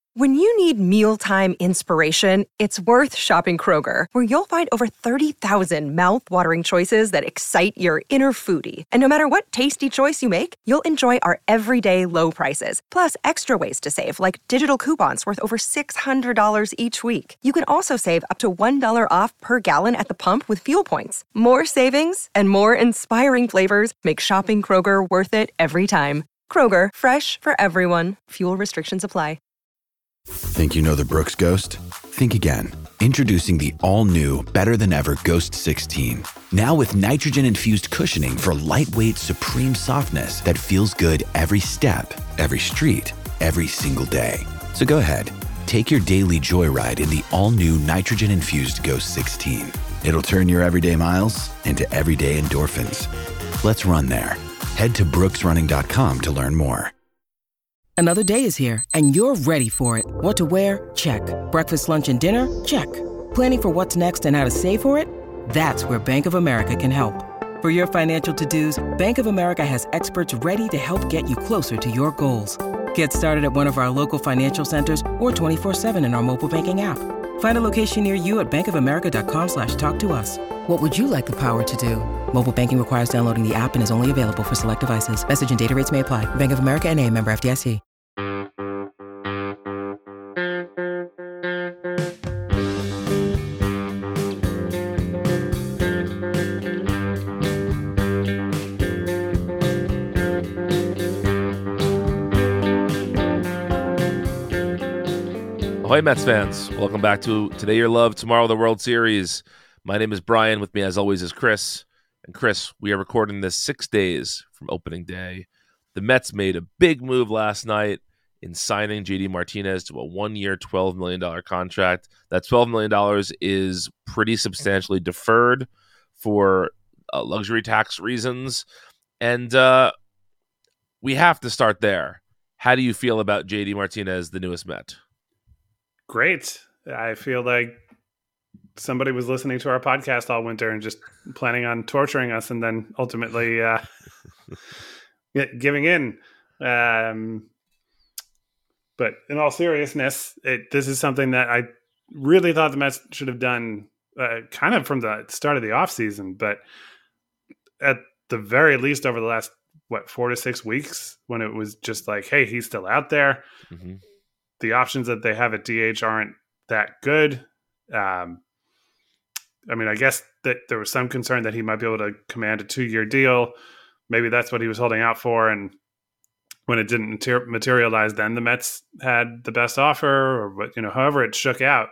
When you need mealtime inspiration, it's worth shopping Kroger, where you'll find over 30,000 mouth-watering choices that excite your inner foodie. And no matter what tasty choice you make, you'll enjoy our everyday low prices, plus extra ways to save, like digital coupons worth over $600 each week. You can also save up to $1 off per gallon at the pump with fuel points. More savings and more inspiring flavors make shopping Kroger worth it every time. Kroger, fresh for everyone. Fuel restrictions apply. Think you know the Brooks Ghost? Think again. Introducing the all-new, better-than-ever Ghost 16. Now with nitrogen-infused cushioning for lightweight, supreme softness that feels good every step, every street, every single day. So go ahead, take your daily joyride in the all-new nitrogen-infused Ghost 16. It'll turn your everyday miles into everyday endorphins. Let's run there. Head to brooksrunning.com to learn more. Another day is here, and you're ready for it. What to wear? Check. Breakfast, lunch, and dinner? Check. Planning for what's next and how to save for it? That's where Bank of America can help. For your financial to-dos, Bank of America has experts ready to help get you closer to your goals. Get started at one of our local financial centers or 24/7 in our mobile banking app. Find a location near you at bankofamerica.com/talktous. What would you like the power to do? Mobile banking requires downloading the app and is only available for select devices. Message and data rates may apply. Bank of America N.A., member FDIC. Ahoy, Mets fans. Welcome back to Today Your Love, Tomorrow the World Series. My name is Brian. With me, as always, is Chris. And Chris, we are recording this 6 days from opening day. The Mets made a big move last night in signing JD Martinez to a 1-year, $12 million contract. That $12 million is pretty substantially deferred for luxury tax reasons. And we have to start there. How do you feel about JD Martinez, the newest Met? Great. I feel like somebody was listening to our podcast all winter and just planning on torturing us and then ultimately giving in. But in all seriousness, this is something that I really thought the Mets should have done kind of from the start of the offseason, but at the very least over the last, 4 to 6 weeks, when it was just like, hey, he's still out there. Mm-hmm. The options that they have at DH aren't that good. I guess that there was some concern that he might be able to command a 2-year deal. Maybe that's what he was holding out for. And when it didn't materialize, then the Mets had the best offer, or however it shook out.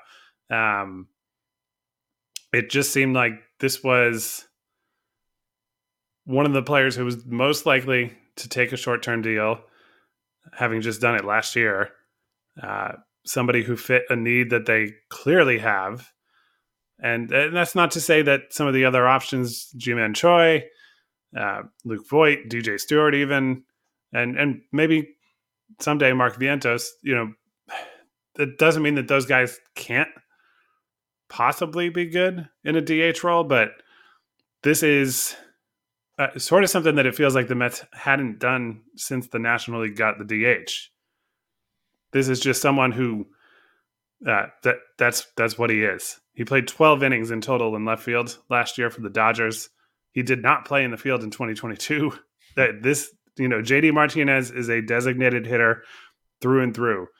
It just seemed like this was one of the players who was most likely to take a short-term deal, having just done it last year. Somebody who fit a need that they clearly have. And that's not to say that some of the other options, Ji-Man Choi, Luke Voit, DJ Stewart even, and maybe someday Mark Vientos, that doesn't mean that those guys can't possibly be good in a DH role, but this is sort of something that it feels like the Mets hadn't done since the National League got the DH. This is just someone who that's what he is. He played 12 innings in total in left field last year for the Dodgers. He did not play in the field in 2022. JD Martinez is a designated hitter through and through.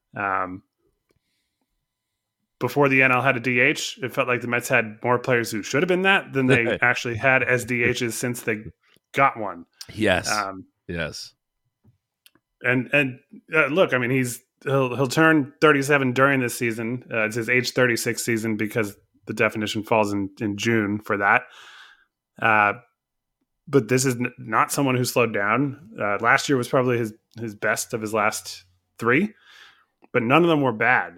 Before the NL had a DH, it felt like the Mets had more players who should have been that than they actually had as DHs since they got one. Yes. Yes. And look, he'll turn 37 during this season. It's his age 36 season because the definition falls in June for that. But this is not someone who slowed down. Last year was probably his best of his last 3, but none of them were bad.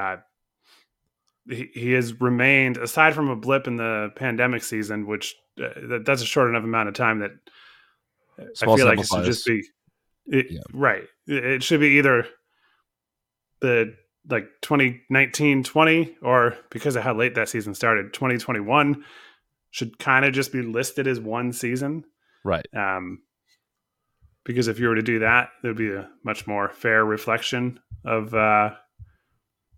He has remained, aside from a blip in the pandemic season, which that's a short enough amount of time that I feel like it should just be right. It should be either the 2019-20 or, because of how late that season started, 2021 should kind of just be listed as one season. Right. Because if you were to do that, there'd be a much more fair reflection of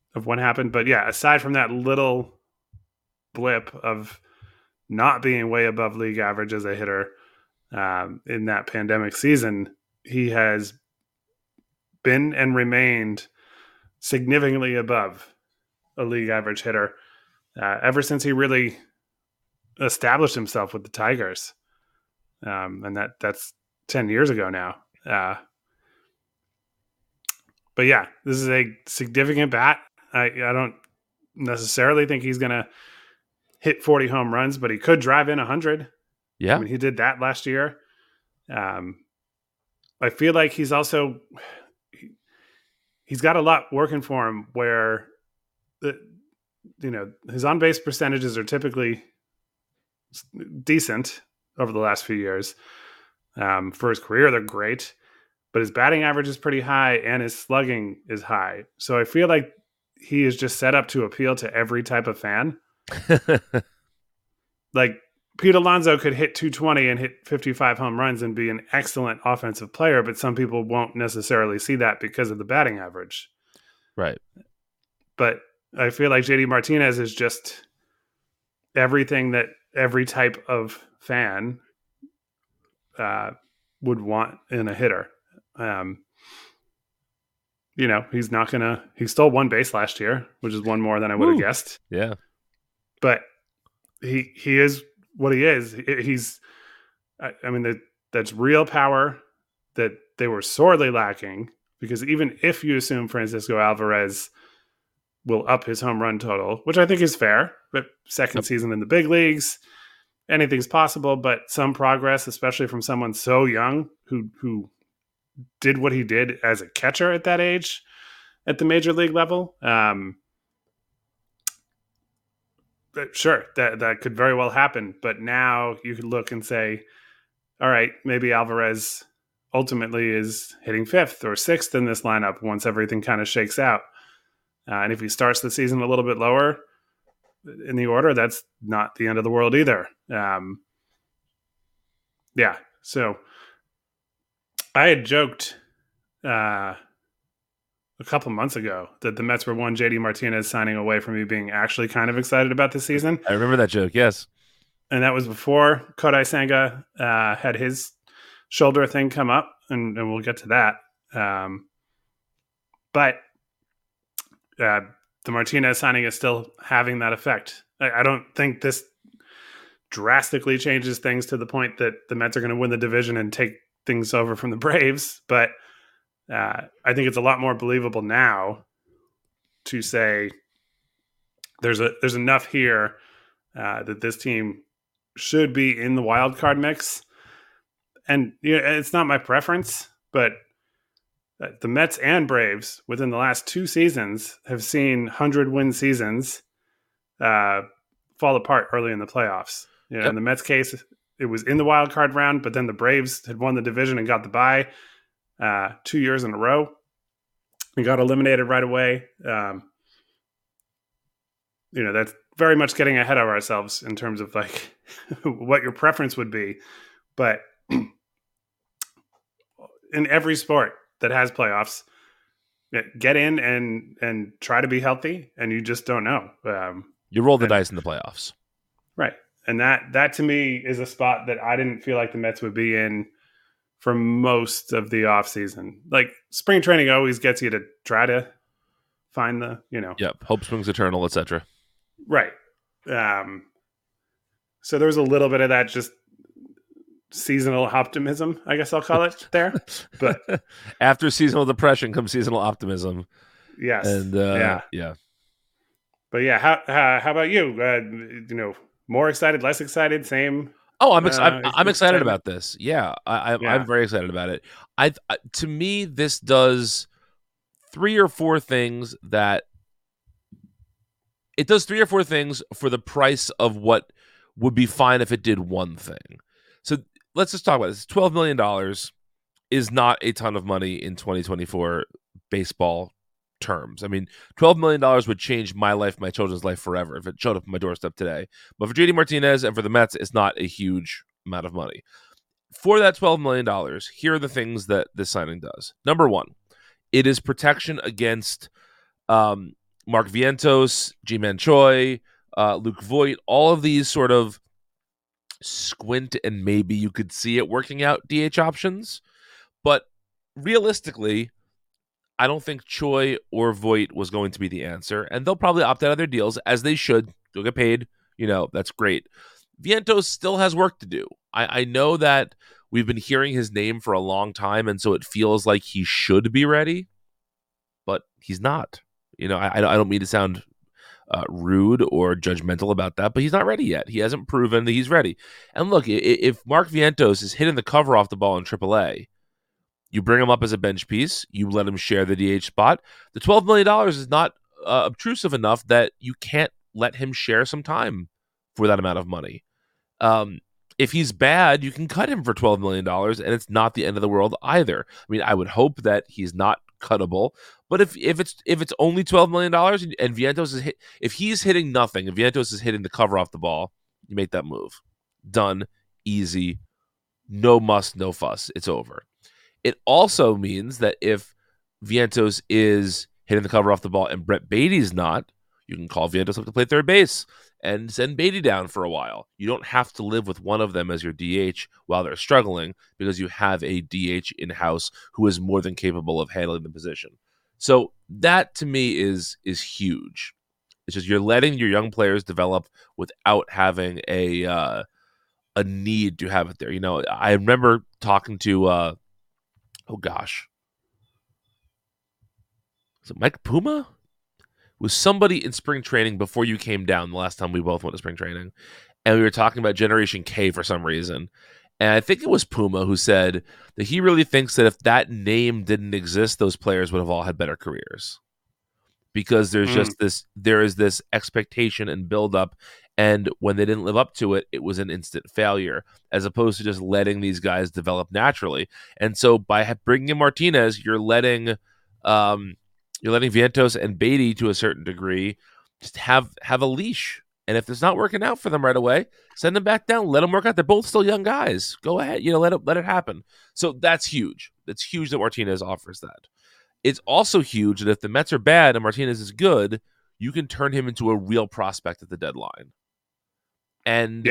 what happened. But yeah, aside from that little blip of not being way above league average as a hitter in that pandemic season, he has been and remained significantly above a league average hitter ever since he really established himself with the Tigers. And that's 10 years ago now. But yeah, this is a significant bat. I don't necessarily think he's going to hit 40 home runs, but he could drive in 100. Yeah. I mean, he did that last year. I feel like he's also he's got a lot working for him where his on-base percentages are typically decent over the last few years. For his career, they're great, but his batting average is pretty high and his slugging is high. So I feel like he is just set up to appeal to every type of fan. Like Pete Alonso could hit 220 and hit 55 home runs and be an excellent offensive player, but some people won't necessarily see that because of the batting average. Right. But I feel like JD Martinez is just everything that every type of fan would want in a hitter. He stole one base last year, which is one more than I would have guessed. Yeah. But he is what he is. That's real power that they were sorely lacking, because even if you assume Francisco Alvarez will up his home run total, which I think is fair, but second season in the big leagues, anything's possible, but some progress, especially from someone so young who did what he did as a catcher at that age at the major league level. Sure, that could very well happen. But now you could look and say, all right, maybe Alvarez ultimately is hitting 5th or 6th in this lineup once everything kind of shakes out. And if he starts the season a little bit lower in the order, that's not the end of the world either. So I had joked a couple months ago that the Mets were one JD Martinez signing away from me being actually kind of excited about this season. I remember that joke, yes. And that was before Kodai Senga had his shoulder thing come up, and we'll get to that. But the Martinez signing is still having that effect. I don't think this drastically changes things to the point that the Mets are going to win the division and take things over from the Braves, but I think it's a lot more believable now to say there's enough here that this team should be in the wild card mix. And it's not my preference, but the Mets and Braves within the last 2 seasons have seen 100-win seasons fall apart early in the playoffs. In the Mets case, it was in the wild card round, but then the Braves had won the division and got the bye 2 years in a row. We got eliminated right away. That's very much getting ahead of ourselves in terms of like what your preference would be. But in every sport that has playoffs, get in and try to be healthy, and you just don't know. You roll the dice in the playoffs. Right. And that to me is a spot that I didn't feel like the Mets would be in for most of the offseason. Like spring training always gets you to try to find the, Yep. Hope springs eternal, etc. Right. So there was a little bit of that just seasonal optimism, I guess I'll call it there. But after seasonal depression comes seasonal optimism. Yes. And yeah. But yeah, how about you? More excited, less excited, same? Oh, I'm excited about this. Yeah, I'm very excited about it. To me, this does 3 or 4 things that it does 3 or 4 things for the price of what would be fine if it did one thing. So let's just talk about this. $12 million is not a ton of money in 2024 baseball terms. I mean, $12 million would change my life, my children's life forever if it showed up on my doorstep today. But for JD Martinez and for the Mets, it's not a huge amount of money. For that $12 million, here are the things that this signing does. Number one, it is protection against Mark Vientos, Ji-Man Choi, Luke Voigt, all of these sort of squint and maybe you could see it working out DH options. But realistically, I don't think Choi or Voigt was going to be the answer. And they'll probably opt out of their deals, as they should. Go get paid. That's great. Vientos still has work to do. I know that we've been hearing his name for a long time, and so it feels like he should be ready, but he's not. I don't mean to sound rude or judgmental about that, but he's not ready yet. He hasn't proven that he's ready. And look, if Mark Vientos is hitting the cover off the ball in AAA, you bring him up as a bench piece, you let him share the DH spot. The $12 million is not obtrusive enough that you can't let him share some time for that amount of money. If he's bad, you can cut him for $12 million, and it's not the end of the world either. I mean, I would hope that he's not cuttable, but if it's only $12 million and Vientos is if he's hitting nothing, if Vientos is hitting the cover off the ball, you make that move. Done, easy, no muss, no fuss. It's over. It also means that if Vientos is hitting the cover off the ball and Brett Beatty's not, you can call Vientos up to play third base and send Beatty down for a while. You don't have to live with one of them as your DH while they're struggling because you have a DH in-house who is more than capable of handling the position. So that, to me, is huge. It's just you're letting your young players develop without having a need to have it there. I remember talking to, is it Mike Puma? Was somebody in spring training before you came down the last time we both went to spring training, and we were talking about Generation K for some reason. And I think it was Puma who said that he really thinks that if that name didn't exist, those players would have all had better careers. Because there is this expectation and buildup, and when they didn't live up to it, it was an instant failure, as opposed to just letting these guys develop naturally. And so by bringing in Martinez, you're letting Vientos and Beatty, to a certain degree, just have a leash. And if it's not working out for them right away, send them back down. Let them work out. They're both still young guys. Go ahead. Let it happen. So that's huge. It's huge that Martinez offers that. It's also huge that if the Mets are bad and Martinez is good, you can turn him into a real prospect at the deadline. And,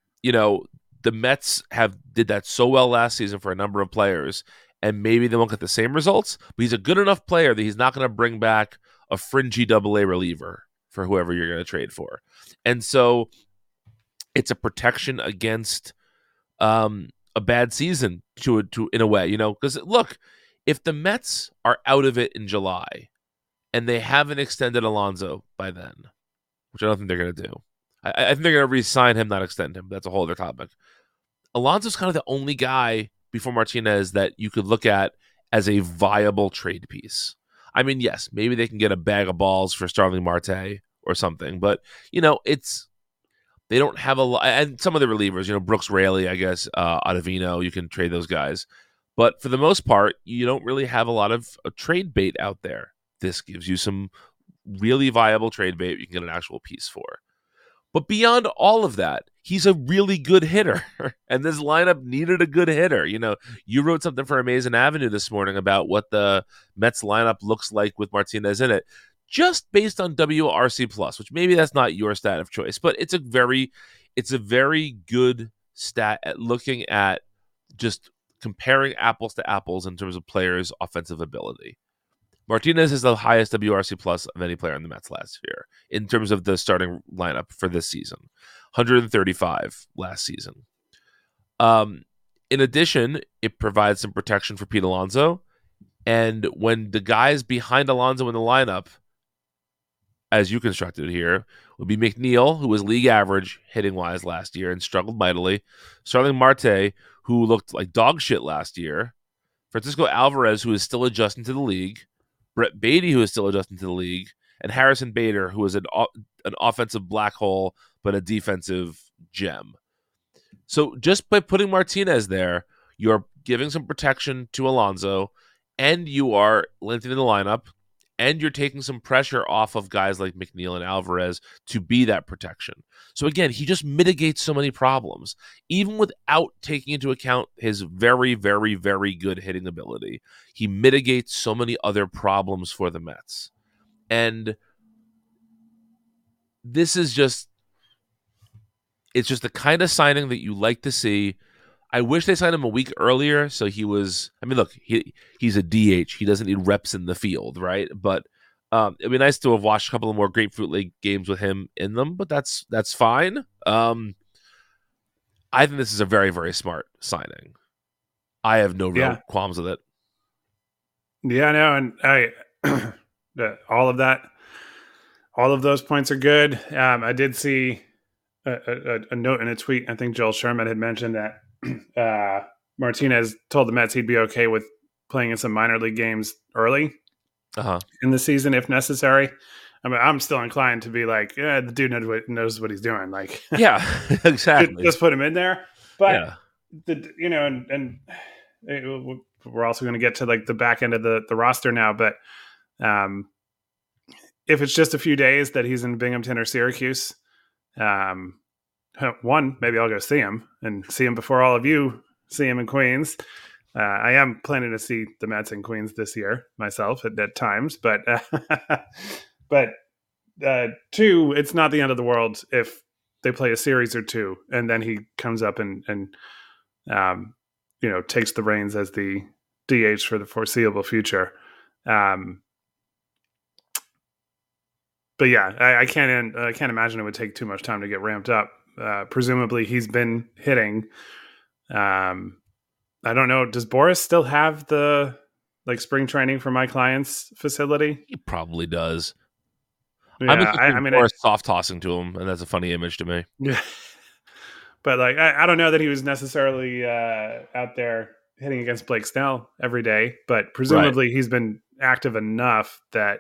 the Mets did that so well last season for a number of players. And maybe they won't get the same results, but he's a good enough player that he's not going to bring back a fringy AA reliever for whoever you're going to trade for. And so it's a protection against a bad season to in a way, because look, if the Mets are out of it in July and they haven't extended Alonso by then, which I don't think they're going to do. I think they're going to re-sign him, not extend him. That's a whole other topic. Alonso's kind of the only guy before Martinez that you could look at as a viable trade piece. I mean, yes, maybe they can get a bag of balls for Starling Marte or something, but they don't have a lot. And some of the relievers, Brooks Raley, I guess, Ottavino, you can trade those guys. But for the most part, you don't really have a lot of a trade bait out there. This gives you some really viable trade bait you can get an actual piece for. But beyond all of that, he's a really good hitter, and this lineup needed a good hitter. You wrote something for Amazing Avenue this morning about what the Mets lineup looks like with Martinez in it, just based on WRC Plus, which maybe that's not your stat of choice, but it's a very good stat at looking at just comparing apples to apples in terms of players' offensive ability. Martinez is the highest WRC plus of any player in the Mets last year in terms of the starting lineup for this season. 135 last season. In addition, it provides some protection for Pete Alonso. And when the guys behind Alonso in the lineup, as you constructed it here, would be McNeil, who was league average hitting-wise last year and struggled mightily. Starling Marte, who looked like dog shit last year. Francisco Alvarez, who is still adjusting to the league. Brett Beatty, who is still adjusting to the league, and Harrison Bader, who is an offensive black hole, but a defensive gem. So just by putting Martinez there, you're giving some protection to Alonso, and you are lengthening the lineup, and you're taking some pressure off of guys like McNeil and Alvarez to be that protection. So again, he just mitigates so many problems, even without taking into account his very, very, very good hitting ability. He mitigates so many other problems for the Mets. And this is just, it's just the kind of signing that you like to see. I wish they signed him a week earlier. So he was, I mean, look, he's a DH. He doesn't need reps in the field, right? But it'd be nice to have watched a couple of more Grapefruit League games with him in them, but that's fine. I think this is a very, very smart signing. I have no real qualms with it. Yeah, no, and all of those points are good. I did see a note in a tweet. I think Joel Sherman had mentioned that Martinez told the Mets he'd be okay with playing in some minor league games early in the season if necessary. I mean, I'm still inclined to be like, yeah, the dude knows what he's doing. Like, yeah, exactly. Just put him in there. But we're also going to get to like the back end of the roster now. But if it's just a few days that he's in Binghamton or Syracuse, one, maybe I'll go see him before all of you see him in Queens. I am planning to see the Mets in Queens this year myself at times, but two, it's not the end of the world if they play a series or two and then he comes up and takes the reins as the DH for the foreseeable future. But yeah, I can't imagine it would take too much time to get ramped up. Presumably he's been hitting. I don't know. Does Boris still have the spring training for my client's facility? He probably does. Yeah, I mean, Boris soft tossing to him, and that's a funny image to me. Yeah, but I don't know that he was necessarily out there hitting against Blake Snell every day. But presumably he's been active enough that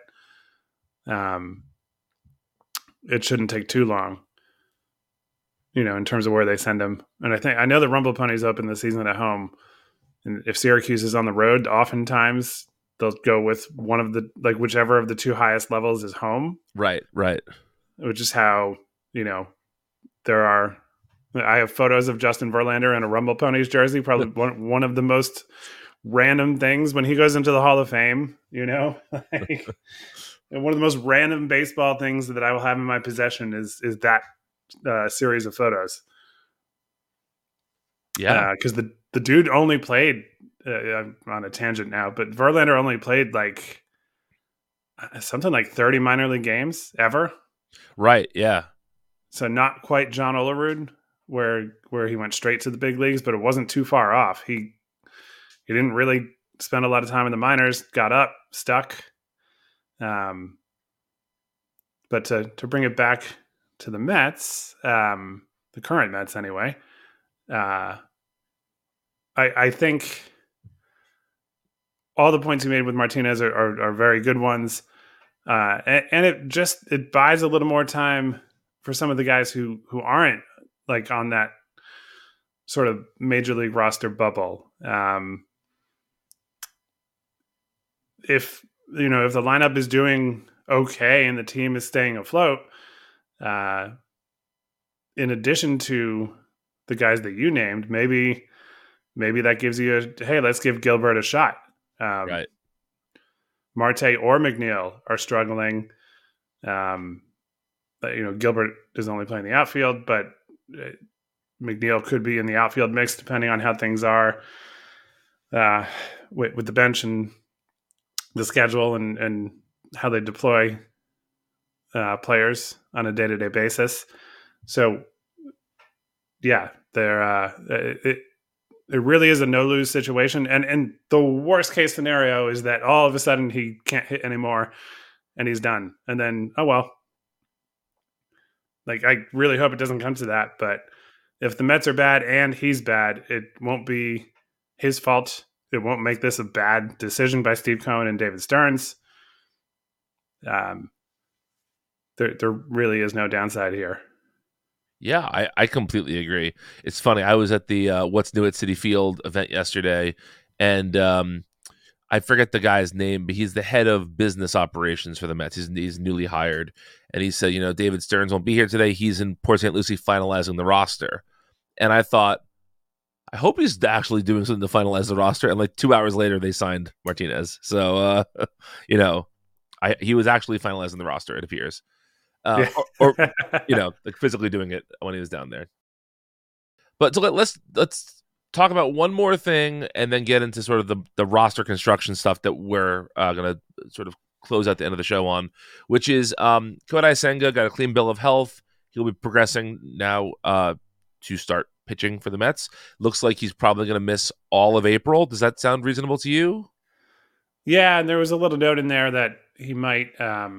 it shouldn't take too long. In terms of where they send him, and I know the Rumble Ponies open the season at home. And if Syracuse is on the road, oftentimes they'll go with one of the whichever of the two highest levels is home. Right. Which is how there are. I have photos of Justin Verlander in a Rumble Ponies jersey. Probably one of the most random things when he goes into the Hall of Fame. One of the most random baseball things that I will have in my possession is that series of photos. Yeah, because the dude only played. I'm on a tangent now, but Verlander only played something like 30 minor league games ever. Right. Yeah. So not quite John Olerud, where he went straight to the big leagues, but it wasn't too far off. He didn't really spend a lot of time in the minors. Got up, stuck. But to bring it back to the Mets, the current Mets anyway. I think all the points you made with Martinez are very good ones. And it buys a little more time for some of the guys who aren't on that sort of major league roster bubble. If the lineup is doing okay and the team is staying afloat, in addition to the guys that you named, maybe that gives you hey, let's give Gilbert a shot. Right. Marte or McNeil are struggling. Gilbert is only playing the outfield, but McNeil could be in the outfield mix depending on how things are with the bench and the schedule and how they deploy players on a day-to-day basis. So, yeah, it really is a no-lose situation. And the worst-case scenario is that all of a sudden he can't hit anymore and he's done. And then, oh, well. I really hope it doesn't come to that. But if the Mets are bad and he's bad, it won't be his fault. It won't make this a bad decision by Steve Cohen and David Stearns. There really is no downside here. Yeah, I completely agree. It's funny. I was at the What's New at Citi Field event yesterday, and I forget the guy's name, but he's the head of business operations for the Mets. He's newly hired, and he said, David Stearns won't be here today. He's in Port St. Lucie finalizing the roster. And I thought, I hope he's actually doing something to finalize the roster. And 2 hours later, they signed Martinez. So, he was actually finalizing the roster, it appears. Yeah. or like physically doing it when he was down there. But so let's talk about one more thing and then get into sort of the roster construction stuff that we're going to sort of close out the end of the show on, which is Kodai Senga got a clean bill of health. He'll be progressing now to start pitching for the Mets. Looks like he's probably going to miss all of April. Does that sound reasonable to you? Yeah, and there was a little note in there that he might that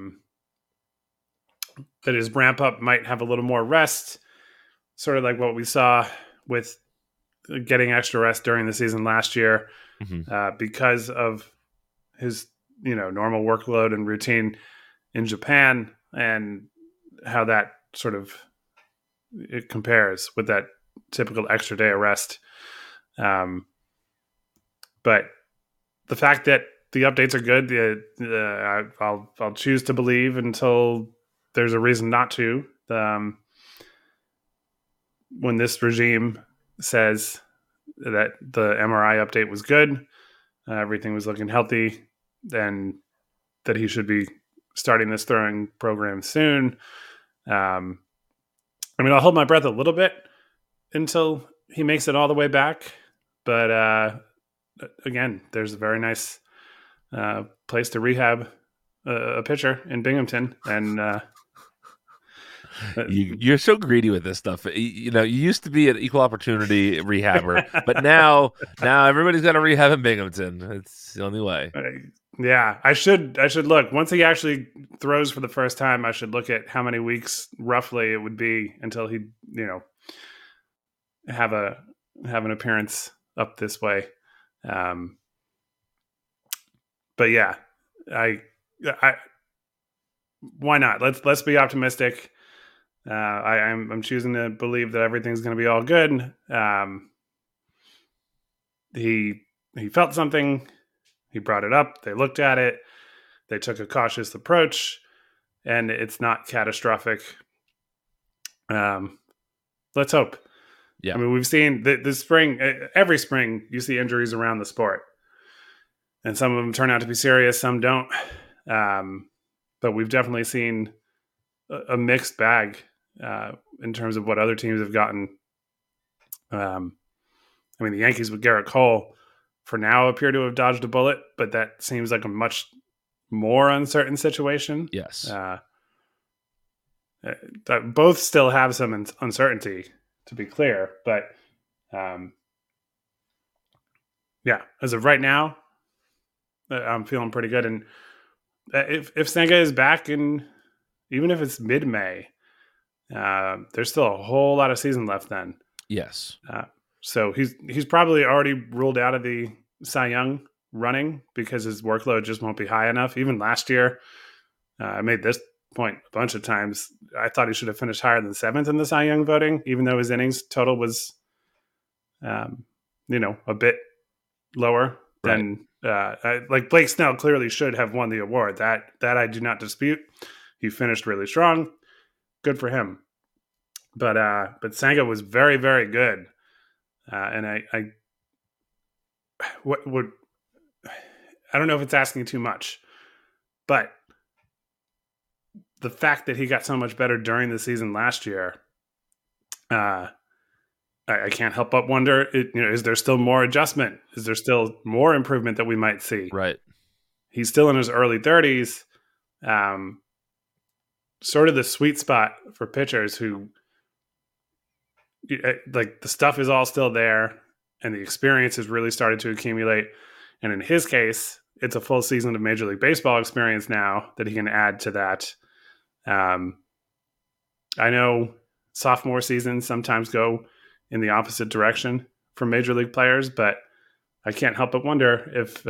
his ramp up might have a little more rest, sort of like what we saw with getting extra rest during the season last year, because of his normal workload and routine in Japan, and how that sort of it compares with that typical extra day of rest. But the fact that the updates are good, I'll choose to believe until there's a reason not to. When this regime says that the MRI update was good, everything was looking healthy, then that he should be starting this throwing program soon. I'll hold my breath a little bit until he makes it all the way back. But again, there's a very nice place to rehab a pitcher in Binghamton, and you're so greedy with this stuff. You used to be an equal opportunity rehabber, but now everybody's got a rehab in Binghamton. It's the only way. Yeah, I should look once he actually throws for the first time. I should look at how many weeks roughly it would be until he, have an appearance up this way. But yeah, I why not? Let's be optimistic. I'm choosing to believe that everything's going to be all good. He felt something. He brought it up. They looked at it. They took a cautious approach, and it's not catastrophic. Let's hope. Yeah. We've seen this spring, every spring, you see injuries around the sport. And some of them turn out to be serious, some don't. But we've definitely seen a mixed bag in terms of what other teams have gotten. The Yankees with Garrett Cole for now appear to have dodged a bullet, but that seems like a much more uncertain situation. Yes. Both still have some uncertainty, to be clear, but as of right now, I'm feeling pretty good. And if Senga is back, and even if it's mid-May, there's still a whole lot of season left then. Yes. So he's probably already ruled out of the Cy Young running because his workload just won't be high enough. Even last year, I made this point a bunch of times. I thought he should have finished higher than 7th in the Cy Young voting, even though his innings total was, a bit lower than like Blake Snell clearly should have won the award. That I do not dispute. He finished really strong. Good for him. But Senga was very, very good. And I don't know if it's asking too much, but the fact that he got so much better during the season last year, I can't help but wonder, is there still more adjustment? Is there still more improvement that we might see? Right. He's still in his early 30s, sort of the sweet spot for pitchers who, like, the stuff is all still there and the experience has really started to accumulate. And in his case, it's a full season of Major League Baseball experience now that he can add to that. I know sophomore seasons sometimes go in the opposite direction for Major League players, but I can't help but wonder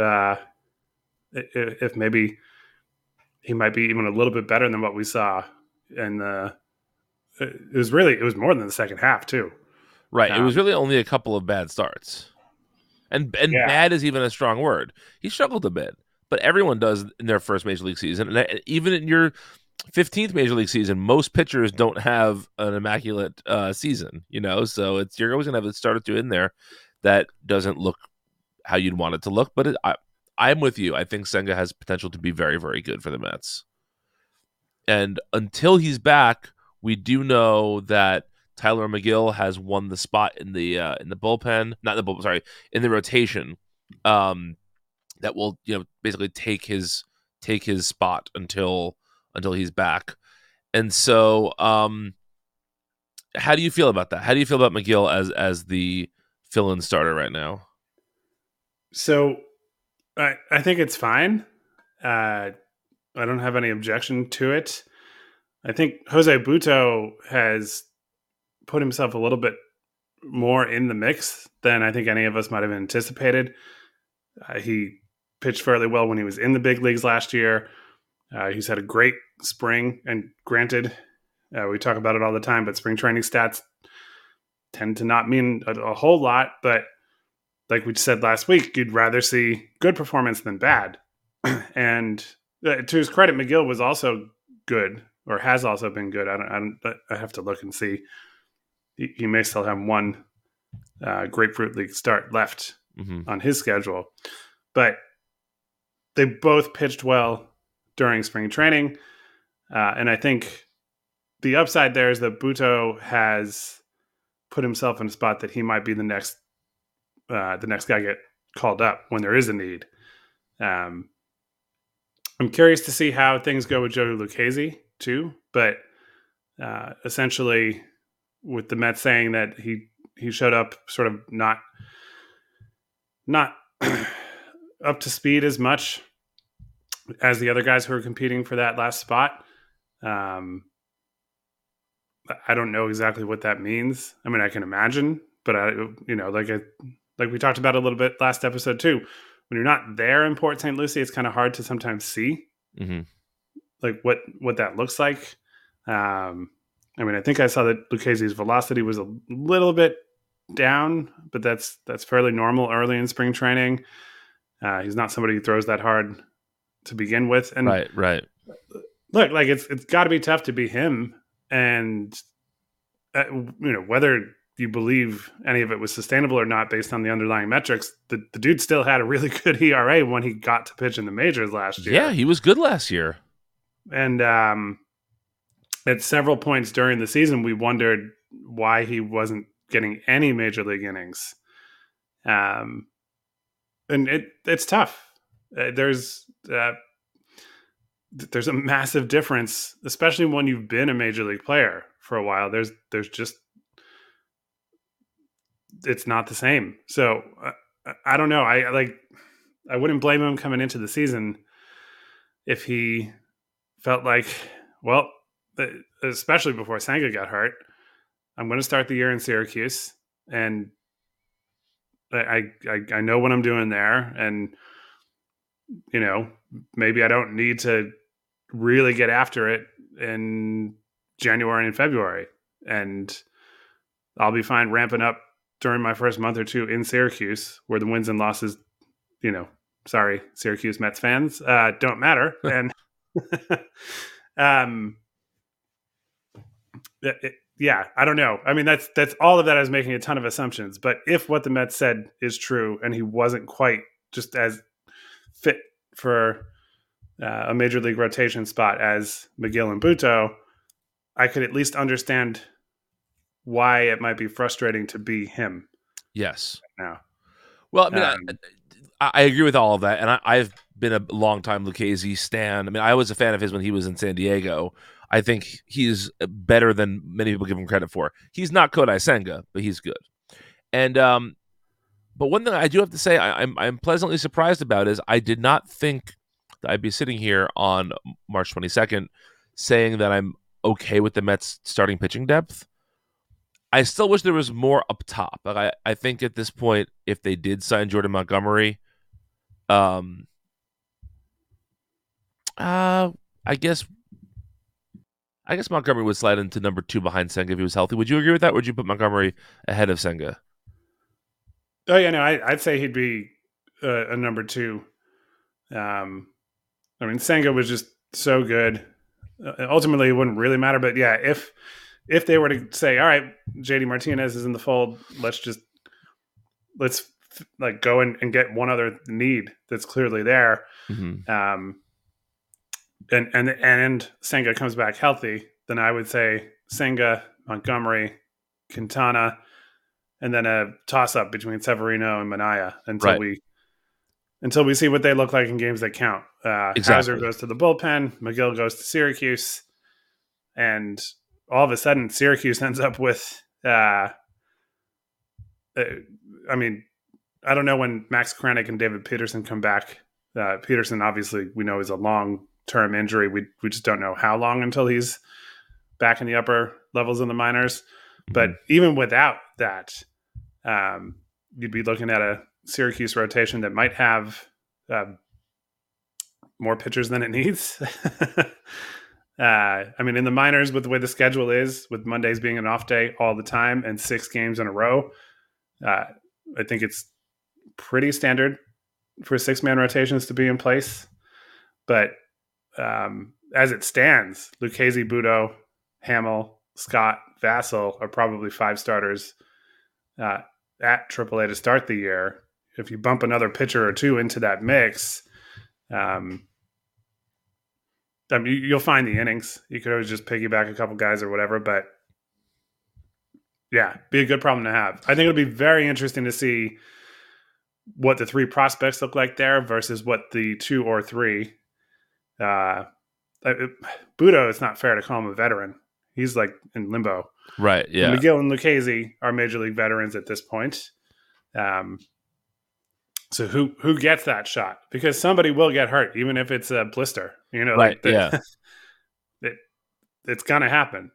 if maybe he might be even a little bit better than what we saw. And it was more than the second half too. Right. It was really only a couple of bad starts. And bad is even a strong word. He struggled a bit, but everyone does in their first Major League season. And even in your 15th Major League season, most pitchers don't have an immaculate season, so you're always going to have a start or two in there that doesn't look how you'd want it to look. But I'm with you. I think Senga has potential to be very, very good for the Mets. And until he's back, we do know that Tyler McGill has won the spot in the bullpen, not in the bullpen, sorry, in the rotation. That will basically take his spot until he's back. And so, how do you feel about that? How do you feel about McGill as the fill-in starter right now? So, I think it's fine. I don't have any objection to it. I think Jose Butto has put himself a little bit more in the mix than I think any of us might have anticipated. He pitched fairly well when he was in the big leagues last year. He's had a great spring, and granted, we talk about it all the time, but spring training stats tend to not mean a whole lot. But like we said last week, you'd rather see good performance than bad. And to his credit, McGill was also good, or has also been good. I have to look and see. He may still have one Grapefruit League start left on his schedule, but they both pitched well during spring training, and I think the upside there is that Butto has put himself in a spot that he might be the next guy get called up when there is a need. I'm curious to see how things go with Joey Lucchesi too, but essentially with the Mets saying that he showed up sort of not up to speed as much as the other guys who were competing for that last spot. I don't know exactly what that means. I mean, I can imagine, but like we talked about a little bit last episode too, when you're not there in Port St. Lucie, it's kind of hard to sometimes see like what that looks like. I mean, I think I saw that Lucchesi's velocity was a little bit down, but that's fairly normal early in spring training. He's not somebody who throws that hard to begin with. And right. Look, like it's got to be tough to be him. And whether you believe any of it was sustainable or not based on the underlying metrics, the dude still had a really good ERA when he got to pitch in the majors last year. Yeah, he was good last year. And at several points during the season, we wondered why he wasn't getting any major league innings. And it's tough. There's a massive difference, especially when you've been a major league player for a while. There's just, it's not the same. So I don't know. I wouldn't blame him coming into the season if he felt like, well, especially before Senga got hurt, I'm going to start the year in Syracuse, and I know what I'm doing there, and maybe I don't need to really get after it in January and February, and I'll be fine ramping up during my first month or two in Syracuse, where the wins and losses, sorry, Syracuse Mets fans, don't matter. And yeah, I don't know. I mean, that's all of that. I was making a ton of assumptions, but if what the Mets said is true, and he wasn't quite just as fit for a major league rotation spot as McGill and Butto, I could at least understand why it might be frustrating to be him. Yes. Now, well, I mean, I agree with all of that, and I've been a long-time Lucchesi stan. I mean, I was a fan of his when he was in San Diego. I think he's better than many people give him credit for. He's not Kodai Senga, but he's good. And but one thing I do have to say I'm pleasantly surprised about is I did not think that I'd be sitting here on March 22nd saying that I'm okay with the Mets starting pitching depth. I still wish there was more up top. Like I think at this point, if they did sign Jordan Montgomery, I guess Montgomery would slide into number 2 behind Senga if he was healthy. Would you agree with that? Or would you put Montgomery ahead of Senga? Oh yeah, no, I'd say he'd be a number 2. I mean, Senga was just so good. Ultimately, it wouldn't really matter. But yeah, if they were to say, all right, JD Martinez is in the fold, let's like go and get one other need that's clearly there. Mm-hmm. and Senga comes back healthy, then I would say Senga, Montgomery, Quintana, and then a toss up between Severino and Minaya until we see what they look like in games that count. Exactly. Hauser goes to the bullpen, McGill goes to Syracuse, and all of a sudden Syracuse ends up with. I mean, I don't know when Max Kranick and David Peterson come back. Peterson, obviously, we know is a long-term injury. We just don't know how long until he's back in the upper levels in the minors. Mm-hmm. But even without that, you'd be looking at a Syracuse rotation that might have more pitchers than it needs. I mean, in the minors, with the way the schedule is, with Mondays being an off day all the time and 6 games in a row, I think it's pretty standard for 6-man rotations to be in place. But as it stands, Lucchesi, Budo, Hamill, Scott, Vassell are probably 5 starters at AAA to start the year. If you bump another pitcher or 2 into that mix, I mean, you'll find the innings. You could always just piggyback a couple guys or whatever, but yeah, be a good problem to have. I think it'll be very interesting to see what the 3 prospects look like there versus what the 2 or 3. Budo, it's not fair to call him a veteran. He's like in limbo. Right, yeah. And McGill and Lucchesi are major league veterans at this point. So who gets that shot? Because somebody will get hurt, even if it's a blister. You know, right? Like yeah, it's gonna happen.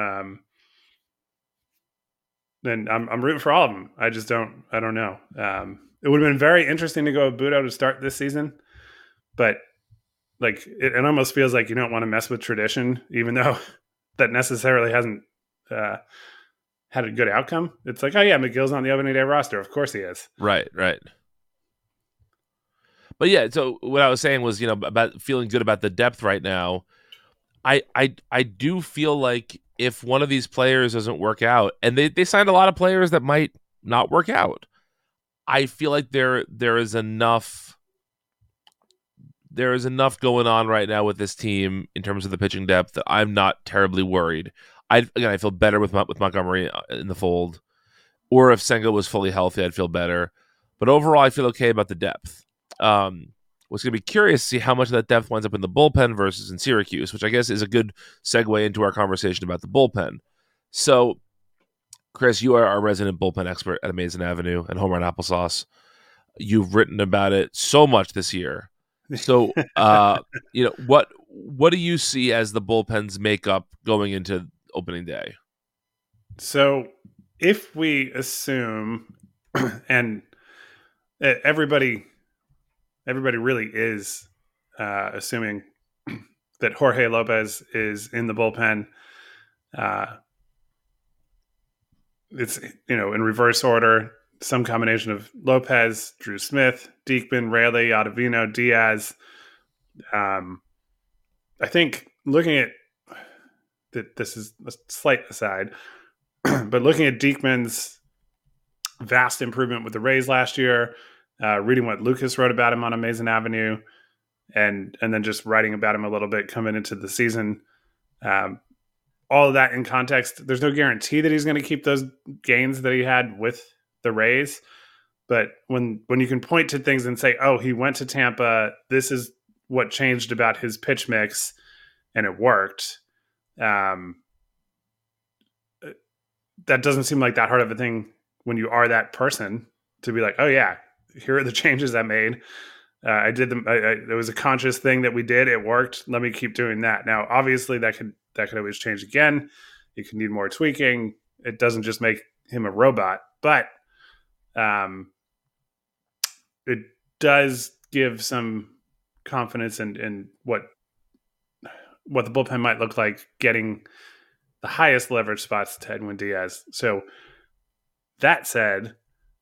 And I'm rooting for all of them. I don't know. It would have been very interesting to go with Budo to start this season, but like it almost feels like you don't want to mess with tradition, even though that necessarily hasn't had a good outcome. It's like, oh yeah, McGill's on the opening day roster. Of course he is. Right. But yeah, so what I was saying was, about feeling good about the depth right now. I do feel like if one of these players doesn't work out, and they signed a lot of players that might not work out, I feel like there is enough going on right now with this team in terms of the pitching depth that I'm not terribly worried. I feel better with Montgomery in the fold, or if Senga was fully healthy, I'd feel better. But overall, I feel okay about the depth. What's going to be curious to see how much of that depth winds up in the bullpen versus in Syracuse, which I guess is a good segue into our conversation about the bullpen. So, Chris, you are our resident bullpen expert at Amazing Avenue and Home Run Applesauce. You've written about it so much this year. So, what do you see as the bullpen's makeup going into opening day? So, if we assume, and everybody really is assuming that Jorge Lopez is in the bullpen. It's, in reverse order, some combination of Lopez, Drew Smith, Diekman, Raley, Ottavino, Diaz. I think looking at this is a slight aside, but looking at Diekman's vast improvement with the Rays last year, reading what Lucas wrote about him on Amazing Avenue, and then just writing about him a little bit coming into the season. All of that in context, there's no guarantee that he's going to keep those gains that he had with the Rays. But when you can point to things and say, oh, he went to Tampa, this is what changed about his pitch mix, and it worked. That doesn't seem like that hard of a thing when you are that person to be like, oh yeah, here are the changes I made. I did them. It was a conscious thing that we did. It worked. Let me keep doing that. Now, obviously, that could always change again. It could need more tweaking. It doesn't just make him a robot, but it does give some confidence in what the bullpen might look like getting the highest leverage spots to Edwin Diaz. So that said,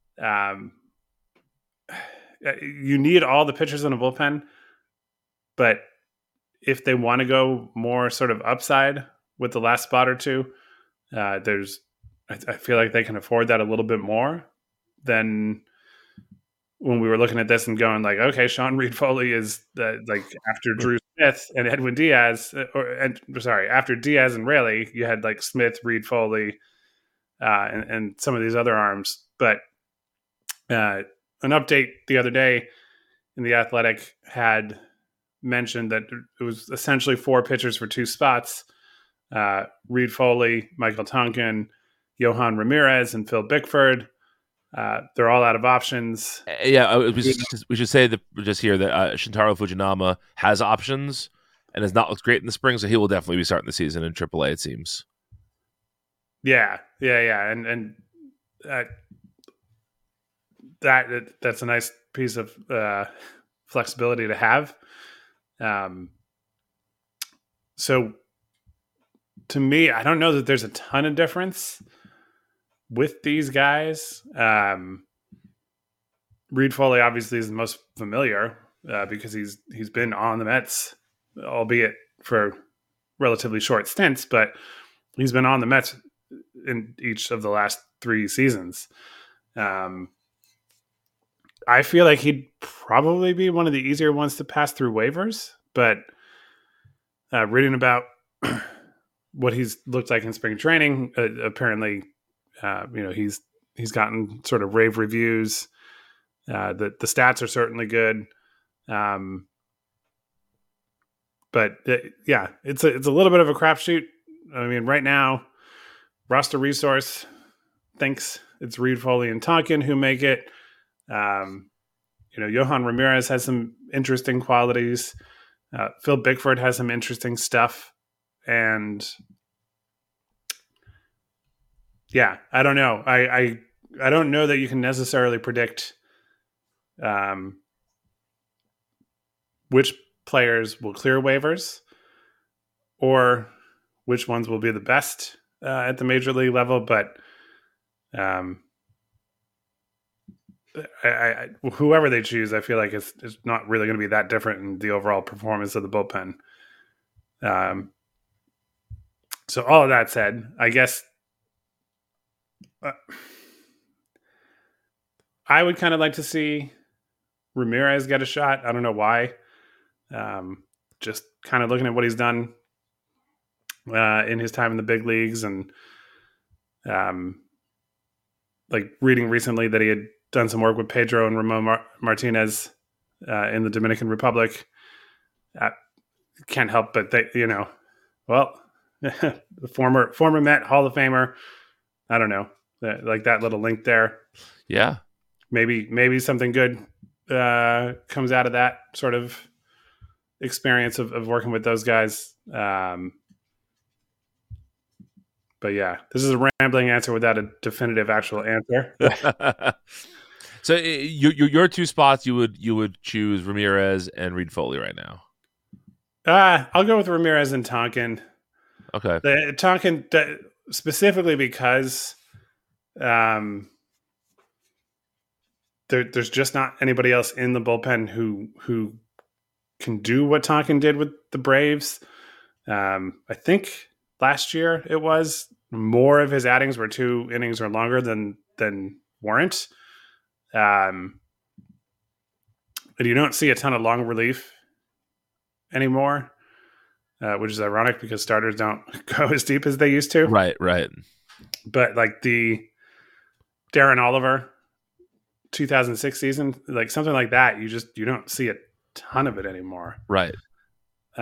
you need all the pitchers in a bullpen, but if they want to go more sort of upside with the last spot or two, I feel like they can afford that a little bit more than when we were looking at this and going like, okay, Sean Reed Foley is like after Drew Smith and Edwin Diaz, after Diaz and Raley, you had like Smith, Reed Foley, and some of these other arms. But an update the other day in The Athletic had mentioned that it was essentially 4 pitchers for 2 spots. Reed Foley, Michael Tonkin, Johan Ramirez, and Phil Bickford. They're all out of options. Yeah, we should say that just here that Shintaro Fujinama has options and has not looked great in the spring, so he will definitely be starting the season in AAA, it seems. Yeah, and that's a nice piece of flexibility to have. So to me, I don't know that there's a ton of difference with these guys. Reed Foley obviously is the most familiar because he's been on the Mets, albeit for relatively short stints, but he's been on the Mets in each of the last 3 seasons. I feel like he'd probably be one of the easier ones to pass through waivers, but reading about what he's looked like in spring training, apparently, he's gotten sort of rave reviews. The stats are certainly good, but it's a little bit of a crapshoot. I mean, right now, Roster Resource thinks it's Reed Foley and Tonkin who make it. Johan Ramirez has some interesting qualities. Phil Bickford has some interesting stuff, and yeah, I don't know. I don't know that you can necessarily predict which players will clear waivers or which ones will be the best at the major league level, but whoever they choose, I feel like it's not really going to be that different in the overall performance of the bullpen. So all of that said, I guess I would kind of like to see Ramirez get a shot. I don't know why. Just kind of looking at what he's done in his time in the big leagues, and like reading recently that he had done some work with Pedro and Ramon Martinez in the Dominican Republic. Can't help but the former Met Hall of Famer. I don't know, like that little link there. Yeah, maybe something good comes out of that sort of experience of working with those guys. But yeah, this is a rambling answer without a definitive actual answer. So your 2 spots, you would choose Ramirez and Reed Foley right now. I'll go with Ramirez and Tonkin. Okay, Tonkin specifically because there's just not anybody else in the bullpen who can do what Tonkin did with the Braves. I think last year it was more of his outings were 2 innings or longer than weren't. And you don't see a ton of long relief anymore, which is ironic because starters don't go as deep as they used to. Right. But like the Darren Oliver 2006 season, like something like that, you don't see a ton of it anymore. Right. So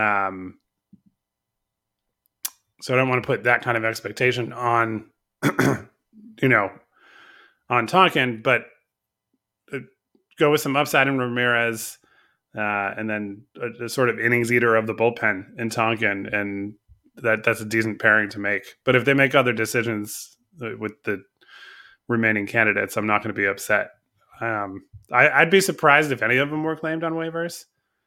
I don't want to put that kind of expectation on, on Tonkin, but go with some upside in Ramirez, and then a sort of innings eater of the bullpen in Tonkin, and that's a decent pairing to make. But if they make other decisions with the remaining candidates, I'm not going to be upset. I'd be surprised if any of them were claimed on waivers,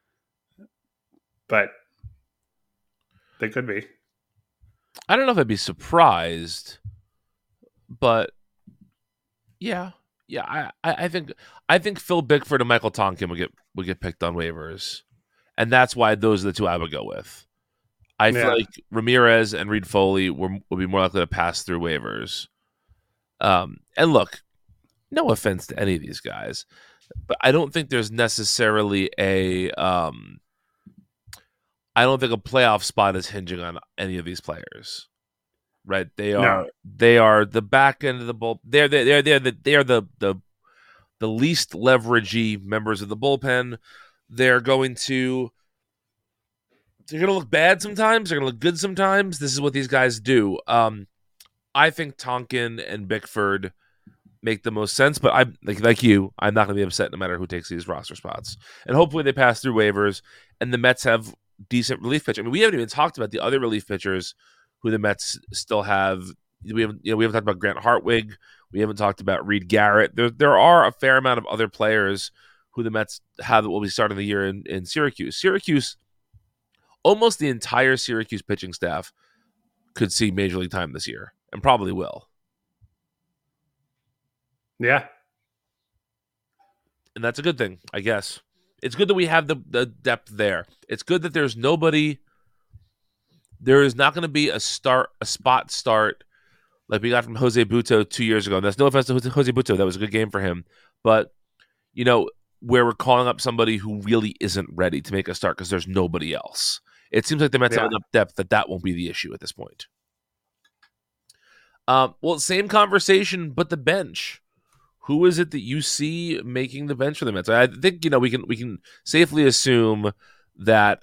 but they could be. I don't know if I'd be surprised, but yeah. I think Phil Bickford and Michael Tonkin would get picked on waivers, and that's why those are the 2 I would go with. I feel like Ramirez and Reed Foley would be more likely to pass through waivers. And look, no offense to any of these guys, but I don't think there's necessarily a I don't think a playoff spot is hinging on any of these players. Right? They No. are the back end of the bull. They are the least leveragey members of the bullpen. They're going to look bad sometimes. They're going to look good sometimes. This is what these guys do. I think Tonkin and Bickford make the most sense, but I'm like you. I'm not going to be upset no matter who takes these roster spots. And hopefully they pass through waivers, and the Mets have decent relief pitching. I mean, we haven't even talked about the other relief pitchers who the Mets still have. We haven't talked about Grant Hartwig. We haven't talked about Reed Garrett. There are a fair amount of other players who the Mets have that will be starting the year in Syracuse. Syracuse, almost the entire Syracuse pitching staff could see Major League time this year, and probably will. Yeah. And that's a good thing, I guess. It's good that we have the depth there. It's good that there's nobody. There is not going to be a spot start like we got from Jose Butto 2 years ago. And that's no offense to Jose Butto. That was a good game for him. But, where we're calling up somebody who really isn't ready to make a start because there's nobody else. It seems like the Mets have enough depth that won't be the issue at this point. Well, same conversation, but the bench. Who is it that you see making the bench for the Mets? I think we can safely assume that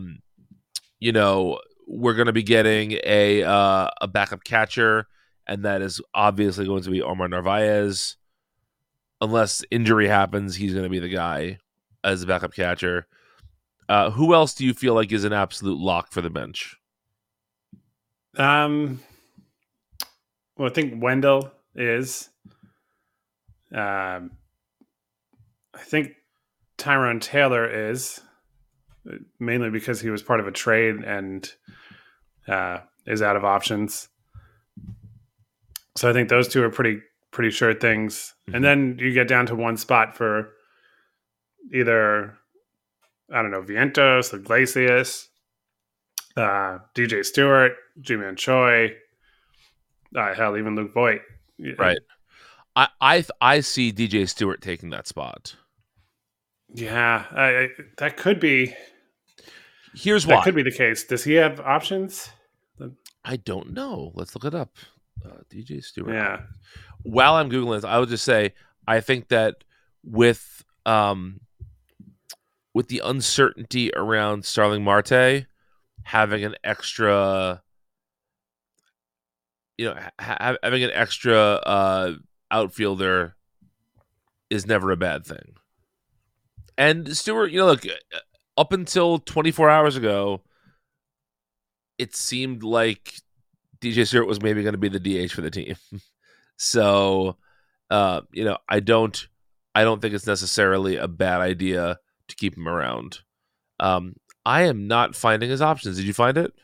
we're going to be getting a backup catcher, and that is obviously going to be Omar Narvaez. Unless injury happens, he's going to be the guy as a backup catcher. Who else do you feel like is an absolute lock for the bench? Well, I think Wendell is. I think Tyrone Taylor is, mainly because he was part of a trade and is out of options. So I think those two are pretty sure things. Mm-hmm. And then you get down to one spot for either, I don't know, Vientos, Iglesias, DJ Stewart, Ji-Man Choi, hell, even Luke Voigt. Right. I see DJ Stewart taking that spot. Yeah, that could be. Here's why. That could be the case. Does he have options? I don't know. Let's look it up. DJ Stewart. Yeah. While I'm Googling this, I would just say I think that with the uncertainty around Starling Marte, having an extra, having an extra outfielder is never a bad thing. And Stewart, look, up until 24 hours ago, it seemed like DJ Stewart was maybe going to be the DH for the team. So, I don't think it's necessarily a bad idea to keep him around. I am not finding his options. Did you find it?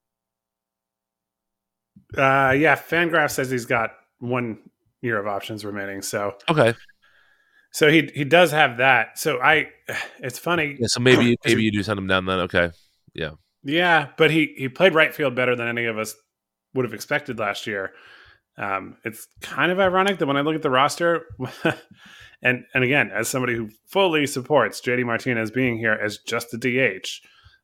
Yeah, Fangraph says he's got 1 year of options remaining. So okay, so he does have that. So it's funny. Yeah, so maybe you do send him down then. Okay, yeah, but he played right field better than any of us would have expected last year. It's kind of ironic that when I look at the roster, and again, as somebody who fully supports JD Martinez being here as just a DH,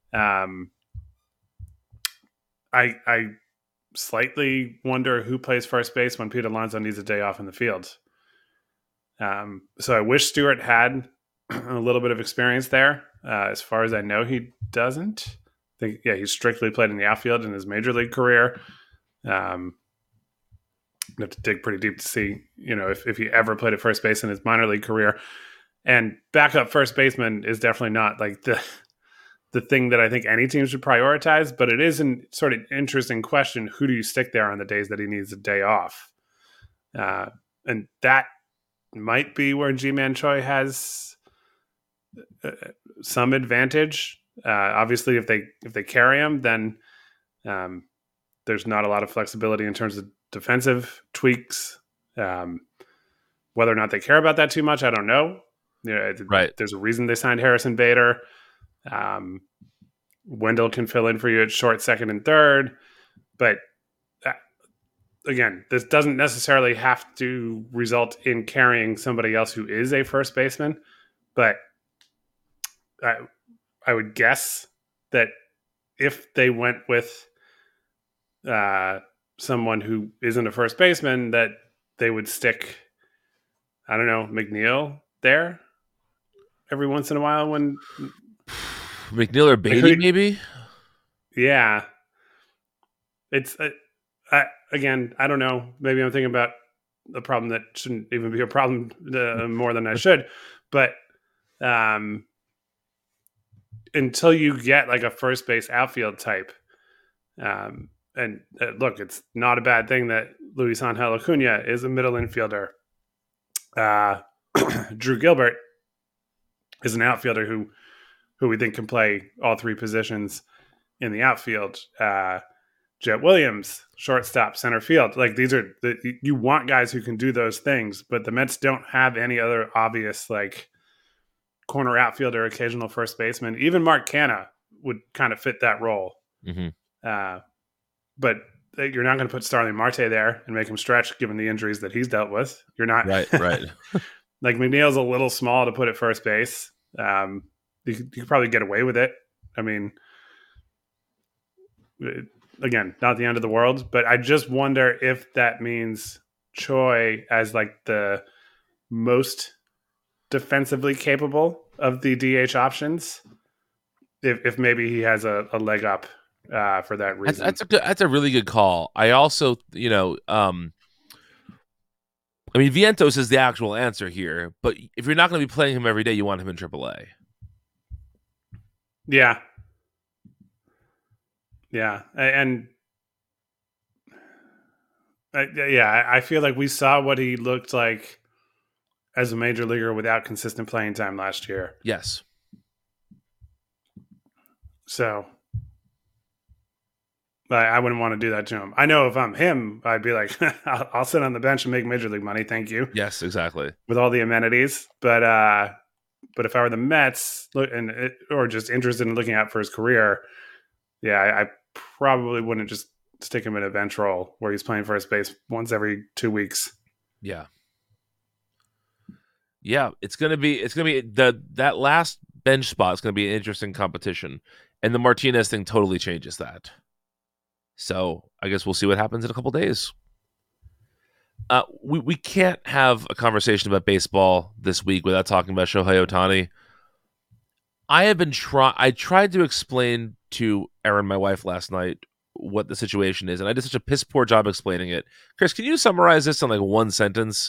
I slightly wonder who plays first base when Pete Alonso needs a day off in the field. So I wish Stewart had a little bit of experience there. As far as I know, he doesn't. He's strictly played in the outfield in his major league career. You have to dig pretty deep to see, if he ever played at first base in his minor league career. And backup first baseman is definitely not like the thing that I think any team should prioritize, but it is a sort of interesting question. Who do you stick there on the days that he needs a day off? And that might be where Ji-Man Choi has some advantage. Obviously, if they carry him, then there's not a lot of flexibility in terms of defensive tweaks. Whether or not they care about that too much, I don't know. Right. There's a reason they signed Harrison Bader. Wendell can fill in for you at short, second, and third. But again, this doesn't necessarily have to result in carrying somebody else who is a first baseman. But I would guess that if they went with someone who isn't a first baseman, that they would stick, I don't know, McNeil there every once in a while when McNeil or Beatty, maybe? Yeah. It's, again, I don't know. Maybe I'm thinking about a problem that shouldn't even be a problem more than I should. But until you get like a first base outfield type, and look, it's not a bad thing that Luis Angel Acuna is a middle infielder. Drew Gilbert is an outfielder who we think can play all three positions in the outfield. Jet Williams, shortstop, center field. Like these are you want guys who can do those things, but the Mets don't have any other obvious like corner outfielder, occasional first baseman. Even Mark Canha would kind of fit that role. Mm-hmm. But you're not going to put Starling Marte there and make him stretch given the injuries that he's dealt with. You're not right. Like McNeil's a little small to put at first base. You could probably get away with it. I mean, again, not the end of the world, but I just wonder if that means Choi as like the most defensively capable of the DH options. If maybe he has a leg up for that reason. That's a really good call. I also, I mean, Vientos is the actual answer here, but if you're not going to be playing him every day, you want him in AAA. Yeah. Yeah. And I feel like we saw what he looked like as a major leaguer without consistent playing time last year. Yes. So I wouldn't want to do that to him. I know if I'm him, I'd be like, I'll sit on the bench and make major league money. Thank you. Yes, exactly. With all the amenities. But if I were the Mets or just interested in looking out for his career, I probably wouldn't just stick him in a bench role where he's playing first base once every 2 weeks. Yeah. Yeah, it's gonna be that last bench spot is gonna be an interesting competition, and the Martinez thing totally changes that. So I guess we'll see what happens in a couple days. We can't have a conversation about baseball this week without talking about Shohei Ohtani. I tried to explain to Erin, my wife, last night what the situation is, and I did such a piss poor job explaining it. Chris, can you summarize this in like one sentence?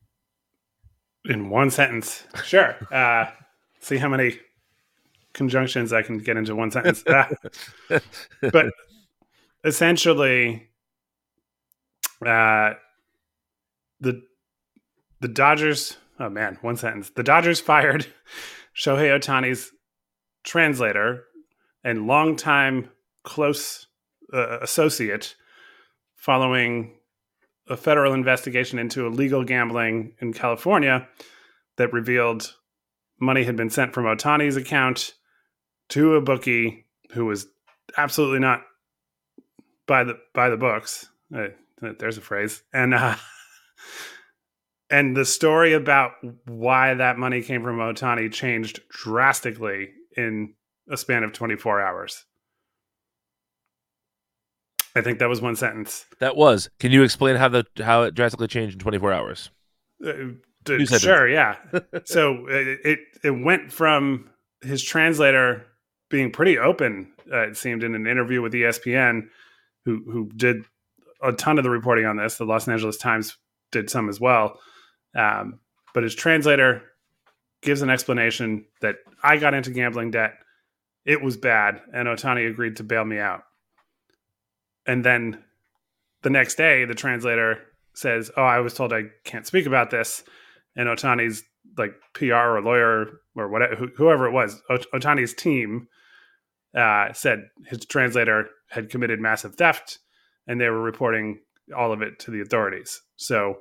In one sentence, sure. See how many conjunctions I can get into one sentence. But essentially, the Dodgers. Oh man, one sentence. The Dodgers fired Shohei Ohtani's translator and longtime close associate following a federal investigation into illegal gambling in California that revealed money had been sent from Ohtani's account to a bookie who was absolutely not by the books. There's a phrase. And the story about why that money came from Ohtani changed drastically in a span of 24 hours. I think that was one sentence. That was. Can you explain how it drastically changed in 24 hours? Sure, yeah. So it went from his translator being pretty open, it seemed, in an interview with ESPN, who did a ton of the reporting on this. The Los Angeles Times did some as well. But his translator gives an explanation that I got into gambling debt. It was bad, and Ohtani agreed to bail me out. And then the next day, the translator says, "Oh, I was told I can't speak about this." And Ohtani's like PR or lawyer or whatever, whoever it was, Ohtani's team said his translator had committed massive theft, and they were reporting all of it to the authorities. So,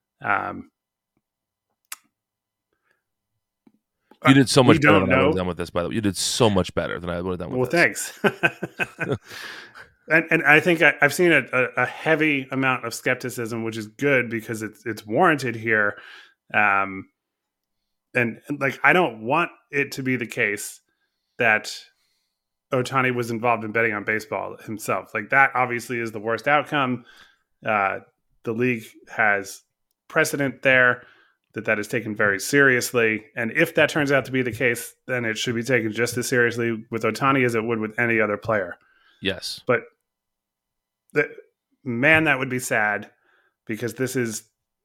you did so much better than I would have done with this, by the way. You did so much better than I would have done with this. Well, thanks. And I think I've seen a heavy amount of skepticism, which is good because it's warranted here. And like, I don't want it to be the case that Ohtani was involved in betting on baseball himself. Like, that obviously is the worst outcome. The league has precedent there that is taken very seriously. And if that turns out to be the case, then it should be taken just as seriously with Ohtani as it would with any other player. Yes. But man, that would be sad, because this is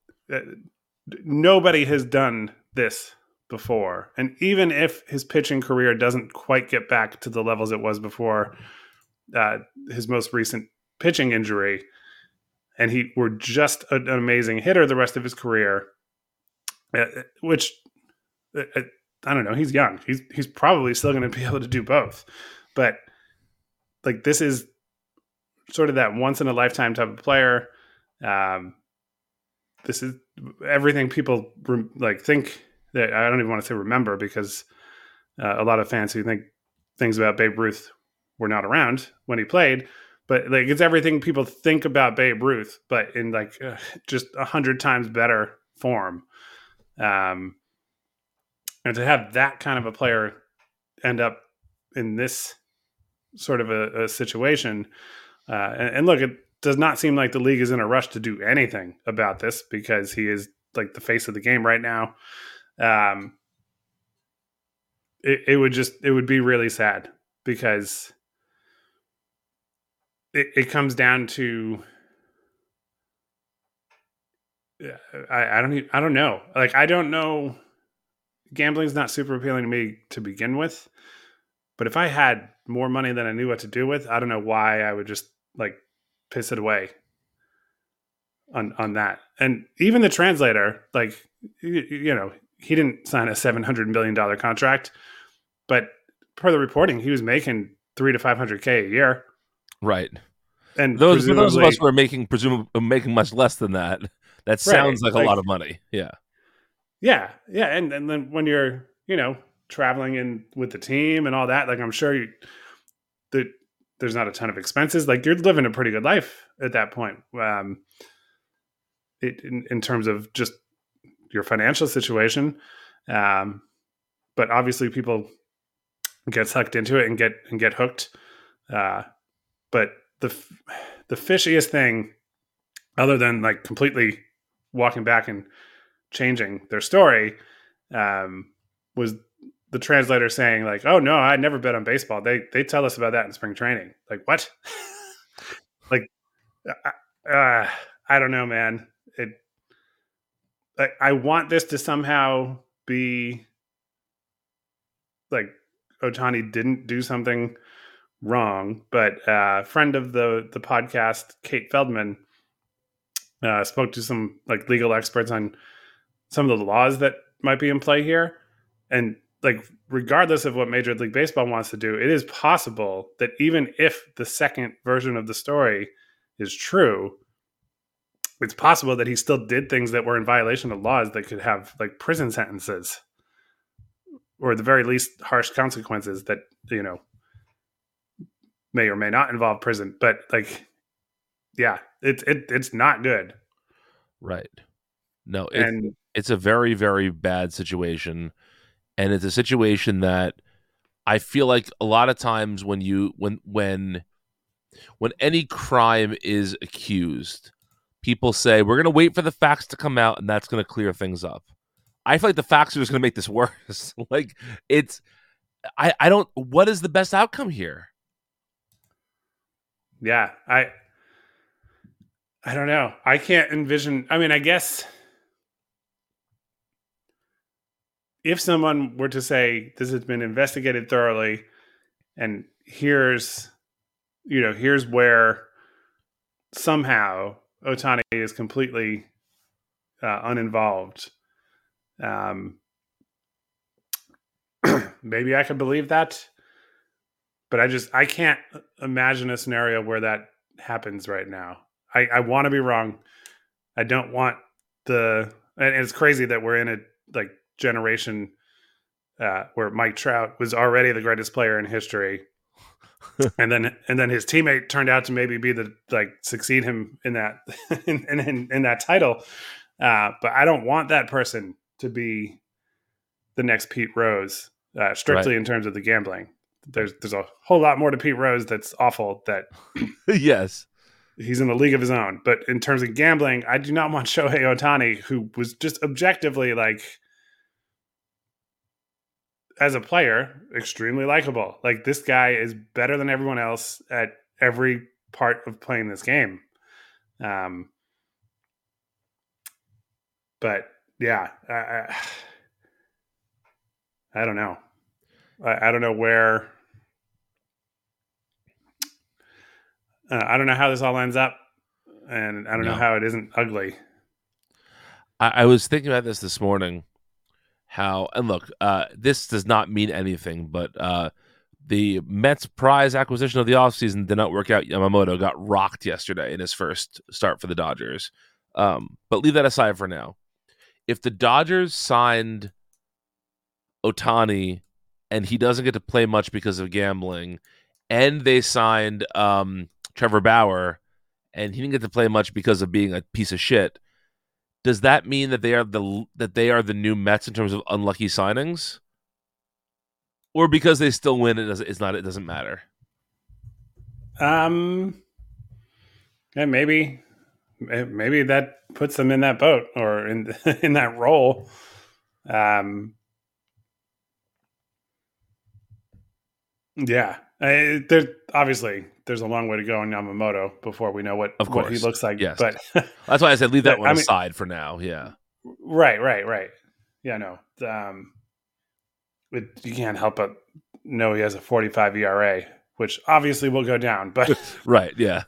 nobody has done this before. And even if his pitching career doesn't quite get back to the levels it was before his most recent pitching injury, and he were just an amazing hitter the rest of his career, which I don't know, he's young. He's probably still going to be able to do both. But like, this is sort of that once in a lifetime type of player. This is everything people think that I don't even want to say remember, because a lot of fans who think things about Babe Ruth were not around when he played, but like, it's everything people think about Babe Ruth, but in like just 100 times better form. And to have that kind of a player end up in this sort of a situation, and look, it does not seem like the league is in a rush to do anything about this, because he is like the face of the game right now. It would be really sad, because it comes down to, I don't know. Like, I don't know. Gambling's not super appealing to me to begin with, but if I had more money than I knew what to do with, I don't know why I would just like piss it away on that. And even the translator, like, you know, he didn't sign a $700 million contract, but per the reporting, he was making $300 to $500K a year. Right. And those of us who are making much less than that, that sounds like a lot of money. Yeah. Yeah. Yeah. And then when you're, you know, traveling in with the team and all that, like, I'm sure there's not a ton of expenses. Like, you're living a pretty good life at that point. In terms of just your financial situation. But obviously people get sucked into it and get hooked. But the fishiest thing, other than like completely walking back and changing their story, was the translator saying like, "Oh no, I never bet on baseball. They tell us about that in spring training." Like, what? Like, I don't know, man. I want this to somehow be like Ohtani didn't do something wrong, but a friend of the podcast, Kate Feldman, spoke to some like legal experts on some of the laws that might be in play here. And like, regardless of what Major League Baseball wants to do, it is possible that even if the second version of the story is true, it's possible that he still did things that were in violation of laws that could have like prison sentences, or at the very least harsh consequences that, you know, may or may not involve prison. But like, yeah, it's not good. Right. No, it's a very, very bad situation. And it's a situation that I feel like a lot of times when any crime is accused, people say, we're going to wait for the facts to come out and that's going to clear things up. I feel like the facts are just going to make this worse. Like, what is the best outcome here? Yeah, I don't know. I can't envision. I mean, I guess if someone were to say this has been investigated thoroughly, and here's where somehow Ohtani is completely uninvolved, maybe I could believe that. But I can't imagine a scenario where that happens right now. I want to be wrong. I don't want and it's crazy that we're in a like generation where Mike Trout was already the greatest player in history, and then his teammate turned out to maybe be succeed him in that in that title. But I don't want that person to be the next Pete Rose, strictly in terms of the gambling. there's a whole lot more to Pete Rose that's awful that Yes. he's in a league of his own. But in terms of gambling, I do not want Shohei Ohtani, who was just objectively, like, as a player, extremely likable. Like, this guy is better than everyone else at every part of playing this game. But yeah, I don't know. I don't know where. I don't know how this all ends up, and I don't know how it isn't ugly. I was thinking about this morning. And look, this does not mean anything, but the Mets' prize acquisition of the offseason did not work out. Yamamoto got rocked yesterday in his first start for the Dodgers. But leave that aside for now. If the Dodgers signed Ohtani and he doesn't get to play much because of gambling, and they signed Trevor Bauer and he didn't get to play much because of being a piece of shit, does that mean that they are the new Mets in terms of unlucky signings? Or because they still win, it doesn't matter? And maybe that puts them in that boat or in in that role. Yeah, there's a long way to go on Yamamoto before we know what he looks like. Yes. But that's why I said leave that one aside for now. Yeah. Right. Yeah, no. You can't help but know he has a 45 ERA, which obviously will go down. But right, yeah.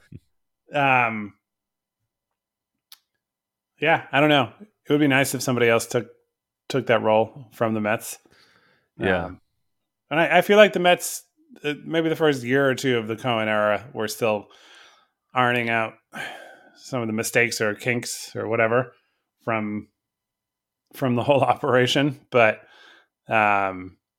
Yeah, I don't know. It would be nice if somebody else took that role from the Mets. Yeah. And I feel like the Mets, maybe the first year or two of the Cohen era, were still ironing out some of the mistakes or kinks or whatever from the whole operation. But I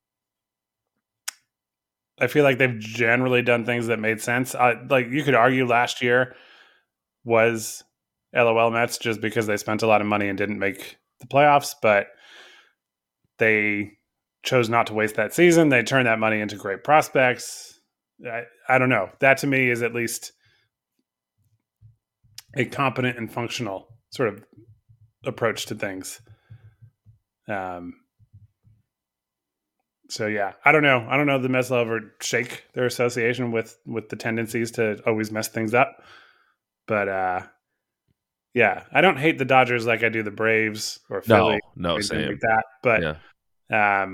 feel like they've generally done things that made sense. Like you could argue last year was LOL Mets just because they spent a lot of money and didn't make the playoffs, but they chose not to waste that season. They turned that money into great prospects. I don't know. That to me is at least a competent and functional sort of approach to things. So yeah, I don't know. I don't know if the Mets will ever shake their association with the tendencies to always mess things up. But yeah, I don't hate the Dodgers like I do the Braves or Philly. No, same. Like that. But yeah.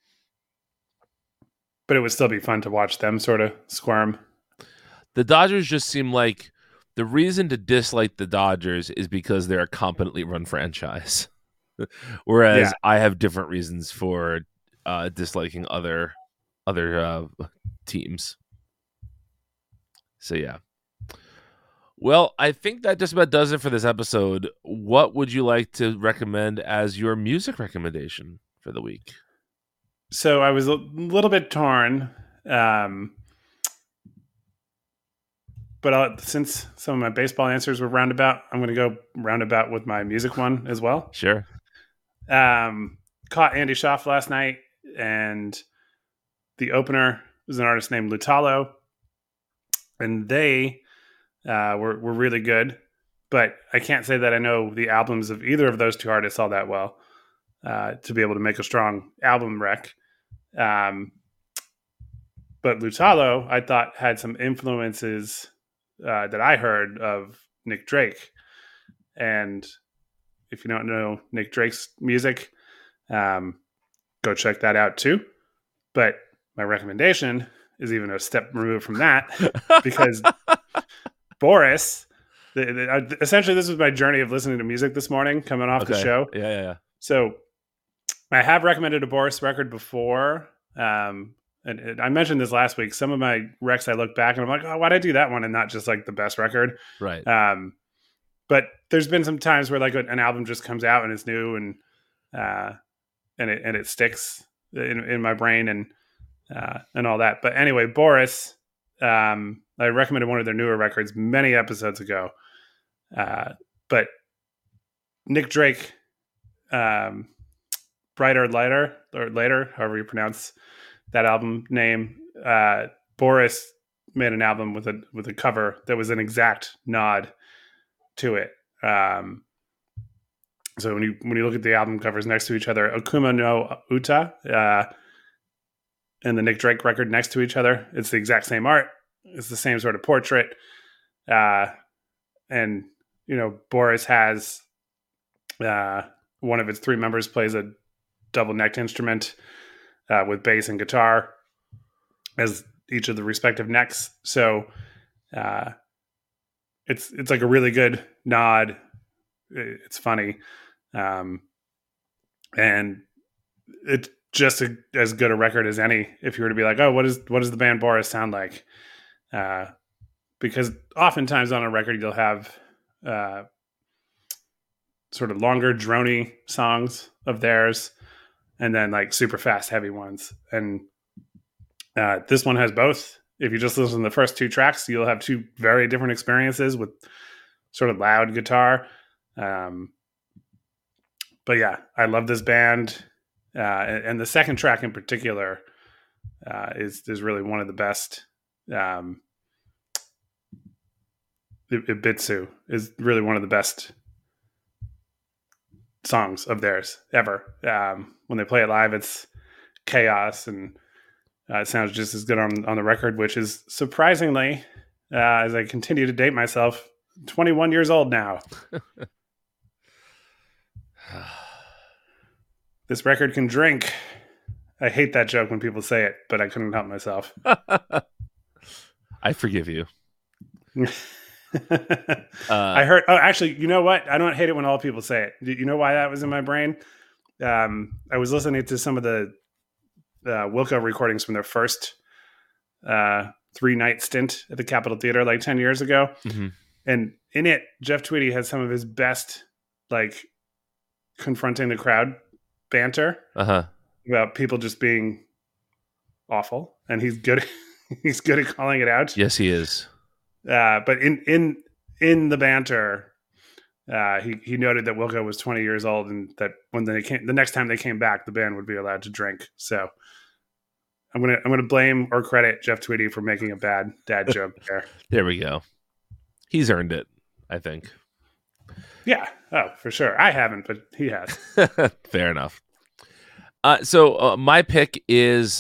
But it would still be fun to watch them sort of squirm. The Dodgers just seem like the reason to dislike the Dodgers is because they're a competently run franchise. Whereas I have different reasons for disliking other teams. So yeah. Well, I think that just about does it for this episode. What would you like to recommend as your music recommendation for the week? So I was a little bit torn, but since some of my baseball answers were roundabout, I'm going to go roundabout with my music one as well. Sure. Caught Andy Schaaf last night, and the opener was an artist named Lutalo, and they were really good. But I can't say that I know the albums of either of those two artists all that well to be able to make a strong album rec. But Lutalo, I thought, had some influences that I heard of Nick Drake. And if you don't know Nick Drake's music, go check that out too. But my recommendation is even a step removed from that because Boris, essentially this was my journey of listening to music this morning coming off the show. Yeah. So I have recommended a Boris record before. And I mentioned this last week. Some of my recs, I look back and I'm like, oh, why'd I do that one and not just like the best record? Right. But there's been some times where like an album just comes out and it's new and it sticks in my brain and all that. But anyway, Boris, I recommended one of their newer records many episodes ago. But Nick Drake, Brighter Lighter or Later, however you pronounce that album name, Boris made an album with a cover that was an exact nod to it. So when you look at the album covers next to each other, Okuma no Uta and the Nick Drake record next to each other, it's the exact same art. It's the same sort of portrait. And, Boris has one of its three members plays a double-necked instrument with bass and guitar as each of the respective necks. So it's like a really good nod. It's funny. And it's just as good a record as any if you were to be like, oh, what does the band Boris sound like? Because oftentimes on a record you'll have sort of longer drony songs of theirs and then like super fast heavy ones. And this one has both. If you just listen to the first two tracks, you'll have two very different experiences with sort of loud guitar. But yeah, I love this band. And the second track in particular is really one of the best. Ibitsu is really one of the best songs of theirs ever. When they play it live, it's chaos, and it sounds just as good on the record, which is surprisingly, as I continue to date myself, 21 years old now. This record can drink. I hate that joke when people say it, but I couldn't help myself. I forgive you. I heard. Oh, actually, you know what? I don't hate it when all people say it. You know why that was in my brain? I was listening to some of the Wilco recordings from their first 3-night stint at the Capitol Theater like 10 years ago, and in it, Jeff Tweedy has some of his best like confronting the crowd banter about people just being awful, and he's good. He's good at calling it out. Yes, he is. But in the banter, he noted that Wilco was 20 years old, and that when the next time they came back, the band would be allowed to drink. So I'm gonna blame or credit Jeff Tweedy for making a bad dad joke there. There we go. He's earned it, I think. Yeah. Oh, for sure. I haven't, but he has. Fair enough. So my pick is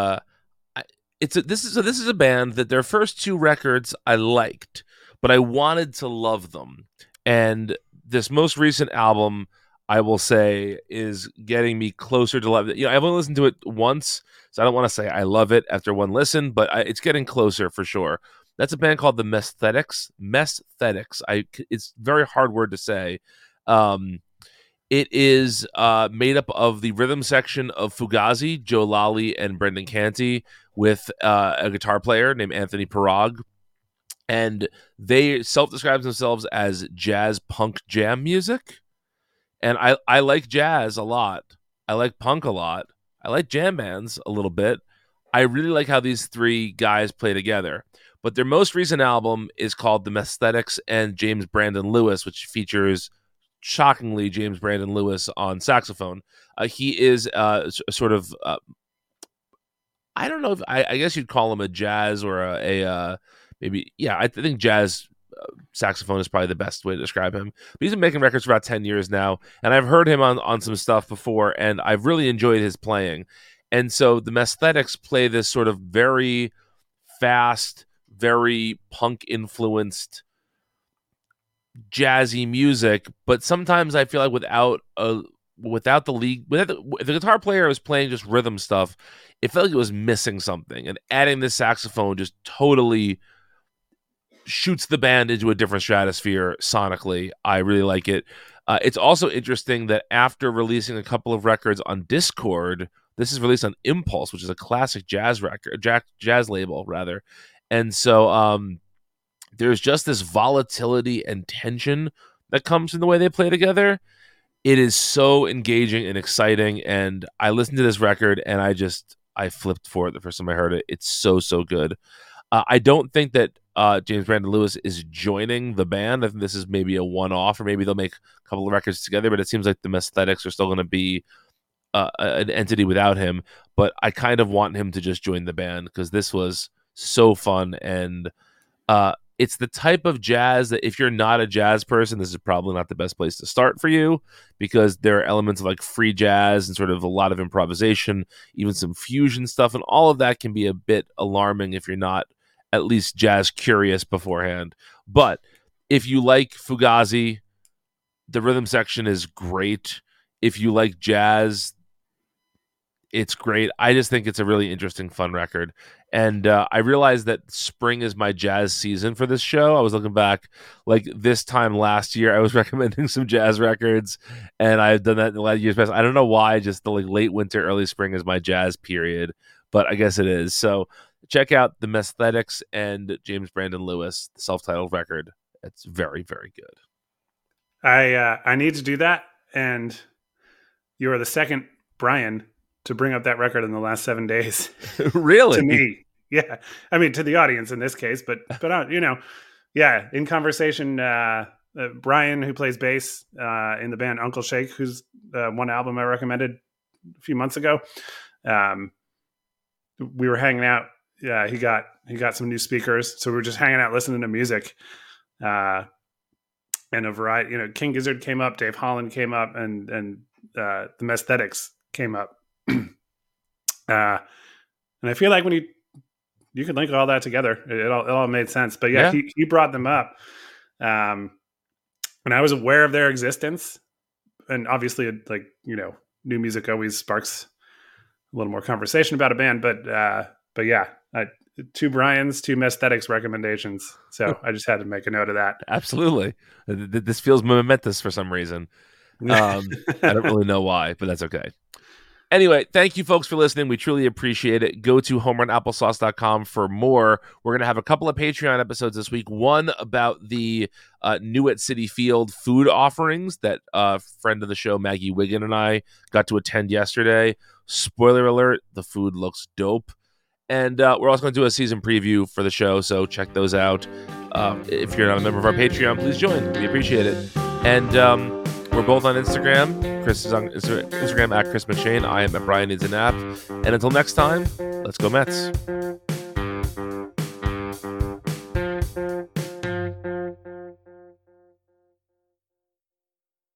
this is a band that their first two records I liked, but I wanted to love them. And this most recent album, I will say, is getting me closer to love it. I've only listened to it once, so I don't want to say I love it after one listen, but it's getting closer for sure. That's a band called the Mesthetics. Mesthetics. It's a very hard word to say. It is made up of the rhythm section of Fugazi, Joe Lally, and Brendan Canty, with a guitar player named Anthony Parag. And they self-describe themselves as jazz punk jam music. And I like jazz a lot. I like punk a lot. I like jam bands a little bit. I really like how these three guys play together. But their most recent album is called The Mesthetics and James Brandon Lewis, which features, shockingly, James Brandon Lewis on saxophone. He is sort of, I don't know if I guess you'd call him a jazz or maybe, yeah, I think jazz saxophone is probably the best way to describe him. But he's been making records for about 10 years now, and I've heard him on some stuff before, and I've really enjoyed his playing. And so the Mesthetics play this sort of very fast, very punk-influenced jazzy music, but sometimes I feel like if the guitar player was playing just rhythm stuff, it felt like it was missing something, and adding this saxophone just totally shoots the band into a different stratosphere sonically. I really like it. It's also interesting that after releasing a couple of records on Dischord, this is released on Impulse, which is a classic jazz record, jazz label rather. And so there's just this volatility and tension that comes from the way they play together. It is so engaging and exciting. And I listened to this record and I flipped for it the first time I heard it. It's so good. I don't think that James Brandon Lewis is joining the band. I think this is maybe a one-off, or maybe they'll make a couple of records together, but it seems like the Mesthetics are still going to be an entity without him, but I kind of want him to just join the band because this was so fun. And it's the type of jazz that if you're not a jazz person, this is probably not the best place to start for you, because there are elements of like free jazz and sort of a lot of improvisation, even some fusion stuff. And all of that can be a bit alarming if you're not at least jazz curious beforehand. But if you like Fugazi, the rhythm section is great. If you like jazz, it's great. I just think it's a really interesting, fun record. And I realized that spring is my jazz season for this show. I was looking back, like this time last year, I was recommending some jazz records, and I've done that in the last years past. I don't know why, just the like late winter, early spring is my jazz period, but I guess it is. So check out the Mesthetics and James Brandon Lewis, the self-titled record. It's very, very good. I need to do that, and you are the second Brian to bring up that record in the last 7 days. Really? To me. Yeah. I mean, to the audience in this case, but yeah, in conversation, Brian, who plays bass in the band Uncle Shake, who's one album I recommended a few months ago. We were hanging out. Yeah, he got some new speakers. So we were just hanging out, listening to music. And a variety, King Gizzard came up, Dave Holland came up, and the Mesthetics came up. And I feel like when you could link all that together, it all made sense. But yeah. He brought them up, and I was aware of their existence. And obviously, like new music always sparks a little more conversation about a band. But yeah, two Brian's, two Mesthetics recommendations. So I just had to make a note of that. Absolutely, this feels momentous for some reason. I don't really know why, but that's okay. Anyway, thank you folks for listening. We truly appreciate it. Go to homerunapplesauce.com for more. We're going to have a couple of Patreon episodes this week. One about the new at Citi Field food offerings that a friend of the show, Maggie Wiggin, and I got to attend yesterday. Spoiler alert, the food looks dope. And we're also going to do a season preview for the show, so check those out. If you're not a member of our Patreon, please join. We appreciate it. And we're both on Instagram. Chris is on Instagram at Chris McShane. I am at Brian Needs a Nap. And until next time, let's go Mets.